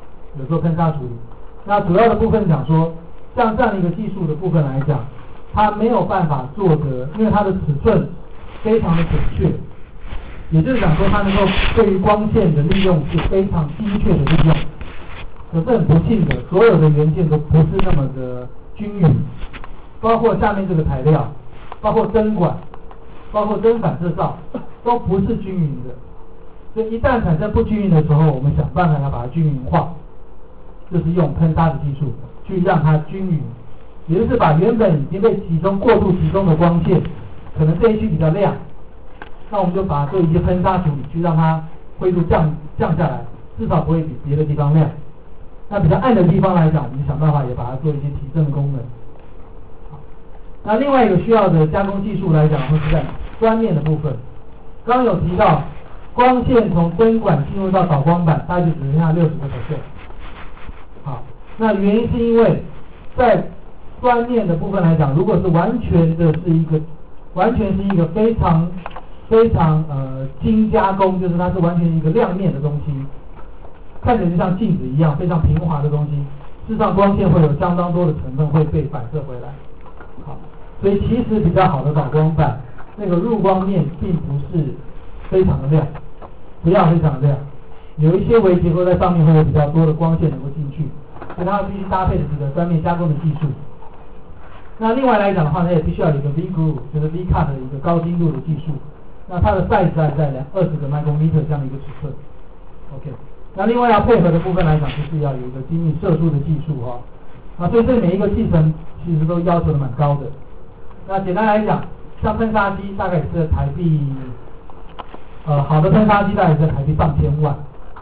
那主要的部分讲说，像这样的一个技术的部分来讲，它没有办法做的，因为它的尺寸非常的准确，也就是讲说它能够对于光线的利用是非常精确的利用。可是很不幸的，所有的元件都不是那么的均匀，包括下面这个材料，包括灯管，包括灯反射罩，都不是均匀的。所以一旦产生不均匀的时候，我们想办法要把它均匀化，就是用喷砂的技术去让它均匀，也就是把原本已经被过度集中的光线，可能这一区比较亮，那我们就把它做一些喷砂处理，去让它灰度降下来，至少不会比别的地方亮。那比较暗的地方来讲，我们想办法也把它做一些提升的功能。那另外一个需要的加工技术来讲，会是在端面的部分。刚刚有提到，光线从灯管进入到导光板，大概就只剩下60%。好，那原因是因为在端面的部分来讲，如果是完全是一个非常精加工，就是它是完全一个亮面的东西，看起来就像镜子一样非常平滑的东西，事实上光线会有相当多的成分会被反射回来。好，所以其实比较好的导光板，那个入光面并不是非常的亮，不要非常的亮，有一些微结构在上面会有比较多的光线能够进去，所以它必须搭配的这个端面加工的技术。那另外来讲的话，它也必须要有一个 V groove， 就是 V cut 的一个高精度的技术。那它的 size 在20个 micrometer 这样的一个尺寸。OK， 那另外要配合的部分来讲，就是要有一个精密射出的技术那所以这每一个继承其实都要求的蛮高的。那简单来讲，像喷砂机大概也是台币，好的喷砂机大概也是台币上千万。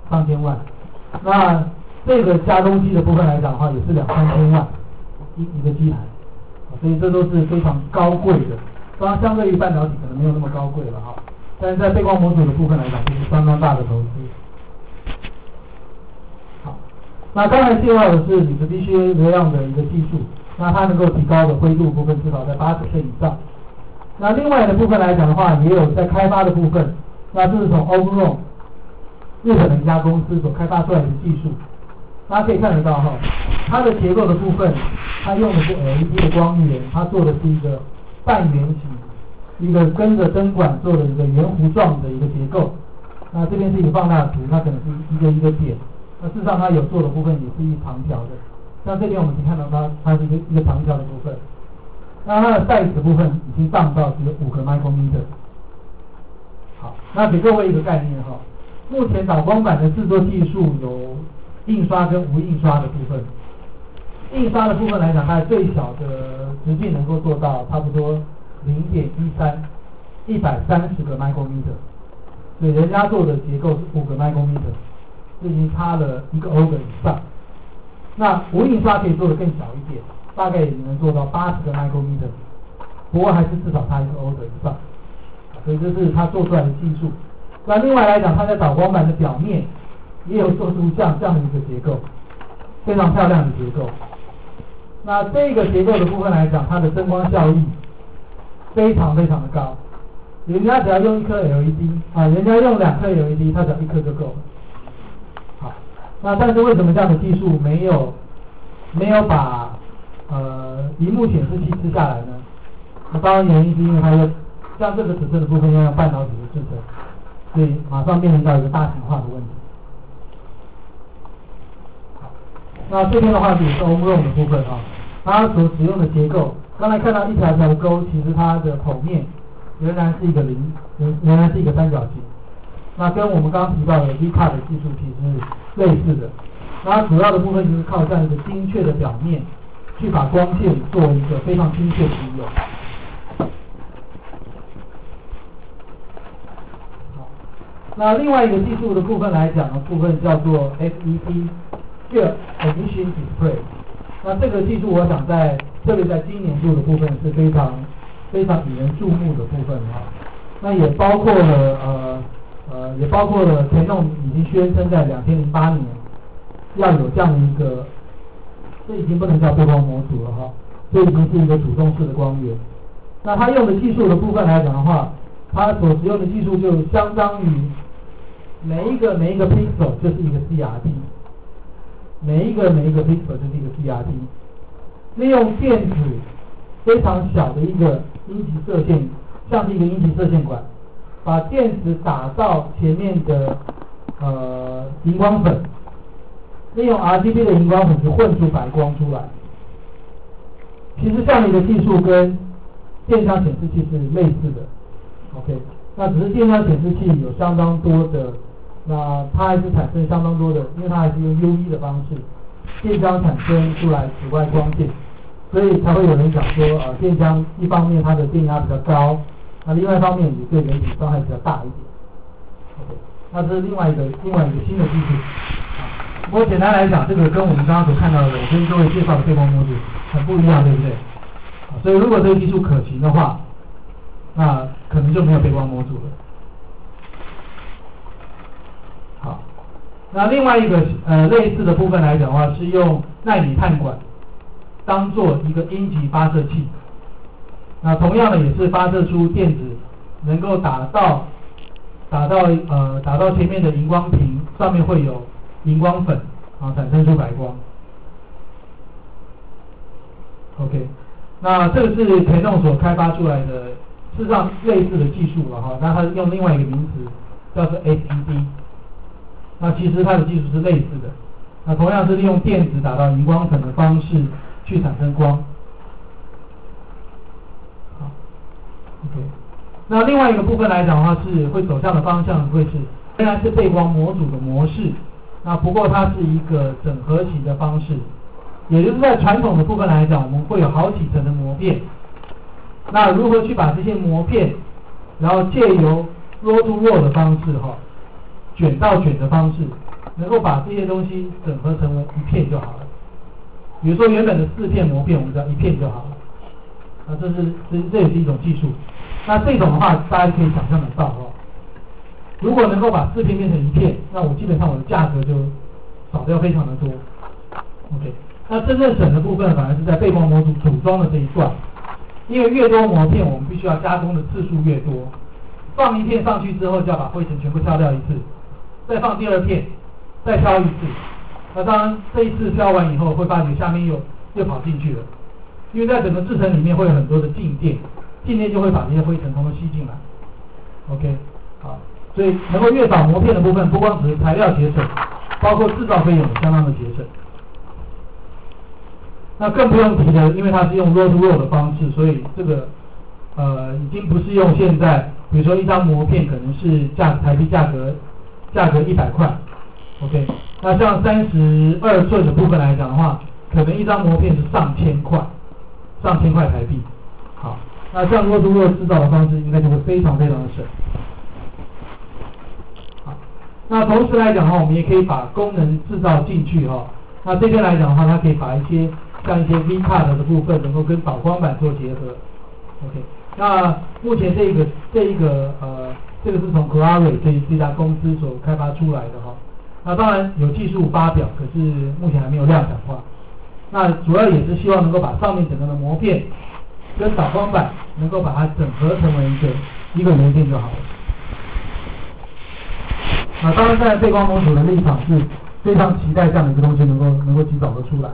那这个加工机的部分来讲的话，也是2-3千万一个机台，所以这都是非常高贵的。当然，相对于半导体可能没有那么高贵了但是在背光模组的部分来讲，就是相当大的投资。好，那刚才介绍的是你的必须流量的一个技术，那它能够提高的灰度部分至少在80%以上。那另外的部分来讲的话，也有在开发的部分，那这是从 Overall 日本的一家公司所开发出来的技术。大家可以看得到它的结构的部分，它用的是 LED 的光源，它做的是一个半圆形，一个跟着灯管做的一个圆弧状的一个结构。那这边是一个放大图，它可能是一个点。那事实上它有做的部分也是一长条的，像这边我们可以看到它是一个长条的部分。 那它的 size 的部分已经降到只有5个 micrometer。好，那给各位一个概念哈，目前导光板的制作技术有印刷跟无印刷的部分。印刷的部分来讲，它最小的直径能够做到差不多0.13，130个 micrometer， 所以人家做的结构是5个 micrometer， 这已经差了1个 order 以上。那无印刷可以做得更小一点，大概也能做到80个 micrometer， 不过还是至少差1个 order 以上。所以这是它做出来的技术。那另外来讲，它在导光板的表面也有做出这样的一个结构，非常漂亮的结构。那这个结构的部分来讲，它的灯光效益非常的高。人家只要用1颗 LED 啊，人家用2颗 LED， 它只要1颗就够了。好，那但是为什么这样的技术没有把萤幕显示器吃下来呢？那当然原因是因为它要像这个尺寸的部分要用半导体的制成，所以马上面临到一个大型化的问题。好，那这边的话也是 OMRON 的部分啊，它所使用的结构，刚才看到一条条的钩，其实它的剖面仍然是一个三角形，那跟我们刚刚提到的 V-Cut 的技术其实是类似的。那它主要的部分就是靠这样一个精确的表面，去把光线做一个非常精确的应用。那另外一个技术的部分来讲的部分叫做 FET Field Emission Display。那这个技术我想特别在今年度的部分是非常引人注目的部分哈。那也包括了Canon 已经宣称在2008年要有这样的一个，这已经不能叫背光模组了哈，这已经是一个主动式的光源。那它用的技术的部分来讲的话，它所使用的技术就相当于每一个 pixel 就是一个 CRT， 每一个 pixel 就是一个 CRT， 利用电子非常小的一个阴极射线，像是一个阴极射线管，把电子打到前面的荧光粉，利用 RGB 的荧光粉去混出白光出来。其实这样的一个技术跟电浆显示器是类似的 ，OK， 那只是电浆显示器有相当多的，那它还是产生相当多的，因为它还是用 UV 的方式，电浆产生出来紫外光线，所以才会有人讲说，电浆一方面它的电压比较高，那另外一方面也对人体伤害比较大一点。OK， 那这是另外一个新的技术。不过简单来讲，这个跟我们刚刚所看到的，我跟各位介绍的背光模组很不一样，对不对？所以如果这个技术可行的话，那可能就没有背光模组了。好，那另外一个类似的部分来讲的话，是用奈米碳管当做一个阴极发射器。那同样的也是发射出电子能够打到前面的荧光屏，上面会有荧光粉产生出白光。OK， 那这个是 Canon 所开发出来的，事实上类似的技术了哈。那它用另外一个名词叫做 FET。那其实它的技术是类似的，那同样是利用电子打到荧光粉的方式去产生光。好 ，OK。那另外一个部分来讲的话，是会走向的方向会是虽然是背光模组的模式，那不过它是一个整合型的方式，也就是在传统的部分来讲，我们会有好几层的膜片。那如何去把这些膜片，然后借由 roll to roll 的方式卷到卷的方式，能够把这些东西整合成为一片就好了。比如说原本的4片膜片，我们只要1片就好了。这也是一种技术。那这种的话，大家可以想象得到如果能够把4片变成1片，那我基本上我的价格就少掉非常的多。OK， 那真正省的部分反而是在背光模组组装的这一段，因为越多膜片，我们必须要加工的次数越多。放1片上去之后，就要把灰尘全部挑掉一次，再放第2片，再挑一次。那当然这一次挑完以后，会发觉下面又跑进去了，因为在整个制程里面会有很多的静电，静电就会把这些灰尘统统吸进来。OK， 好，所以能够越少膜片的部分，不光只是材料节省，包括制造费用也相当的节省。 那更不用提的，因为它是用 roll to roll 的方式，所以这个已经不是用现在，比如说一张膜片可能是台币价格100块 ，OK， 那像32寸的部分来讲的话，可能一张膜片是上千块台币。好，那像 roll to roll 制造的方式，应该就会非常非常的省。好，那同时来讲的话，我们也可以把功能制造进去哈。那这边来讲的话，它可以把像一些 V-Cut 的部分能够跟导光板做结合。OK， 那目前这个是从 Clary 这家公司所开发出来的哈。那当然有技术发表，可是目前还没有量产化。那主要也是希望能够把上面整个的膜片跟导光板能够把它整合成为一个元件就好了。那当然在背光模组的立场是非常期待这样的一个东西能够及早的出来。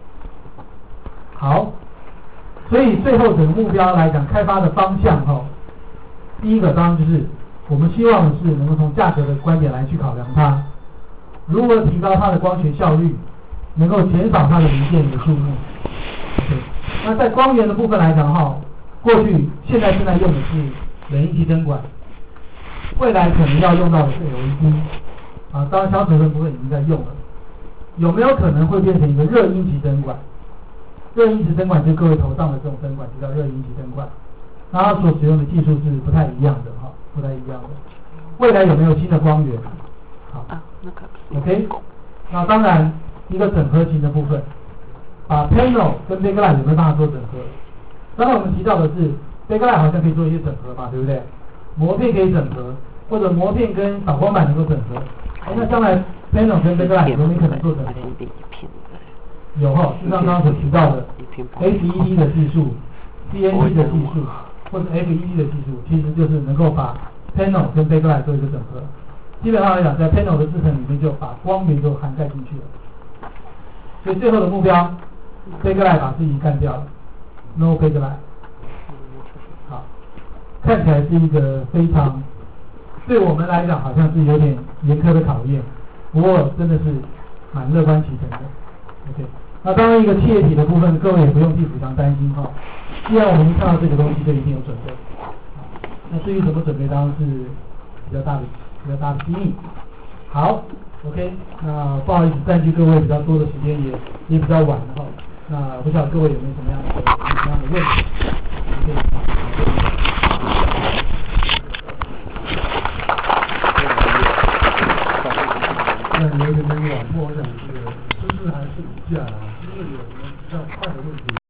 好，所以最后整个目标来讲，开发的方向第一个当然就是我们希望的是能够从价格的观点来去考量它，如何提高它的光学效率，能够减少它的零件的数目。OK， 那在光源的部分来讲过去现在用的是冷阴极灯管，未来可能要用到的是 LED 当然小尺寸部分已经在用了，有没有可能会变成一个热阴极灯管？热阴极灯管就是各位头上的这种灯管就叫热阴极灯管，那它所使用的技术是不太一样的不太一样的。未来有没有新的光源？好，OK， 那当然一个整合型的部分，把 panel 跟 backlight 有没有办法做整合？刚才我们提到的是 backlight 好像可以做一些整合嘛，对不对？膜片可以整合，或者膜片跟导光板能够整合。那将来 panel 跟 backlight 有没有可能做整合？有就像刚刚所提到的 FET 的技术、CNT 的技术，或者 FET 的技术，其实就是能够把 panel 跟 backlight 做一个整合。基本上来讲，在 panel 的制程里面就把光源都涵盖进去了。所以最后的目标 ，backlight 把自己干掉了 ，no backlight。好，看起来是一个非常对我们来讲好像是有点严苛的考验，不过真的是蛮乐观其成的。OK。那当然，一个企业体的部分，各位也不用替非常担心既然我们看到这个东西，就一定有准备。那至于怎么准备，当然是比较大的机密。好 ，OK， 那不好意思占据各位比较多的时间，也比较晚了那不知道各位有没有什么样的问题？ 有点晚，我想这个就是还是以下来。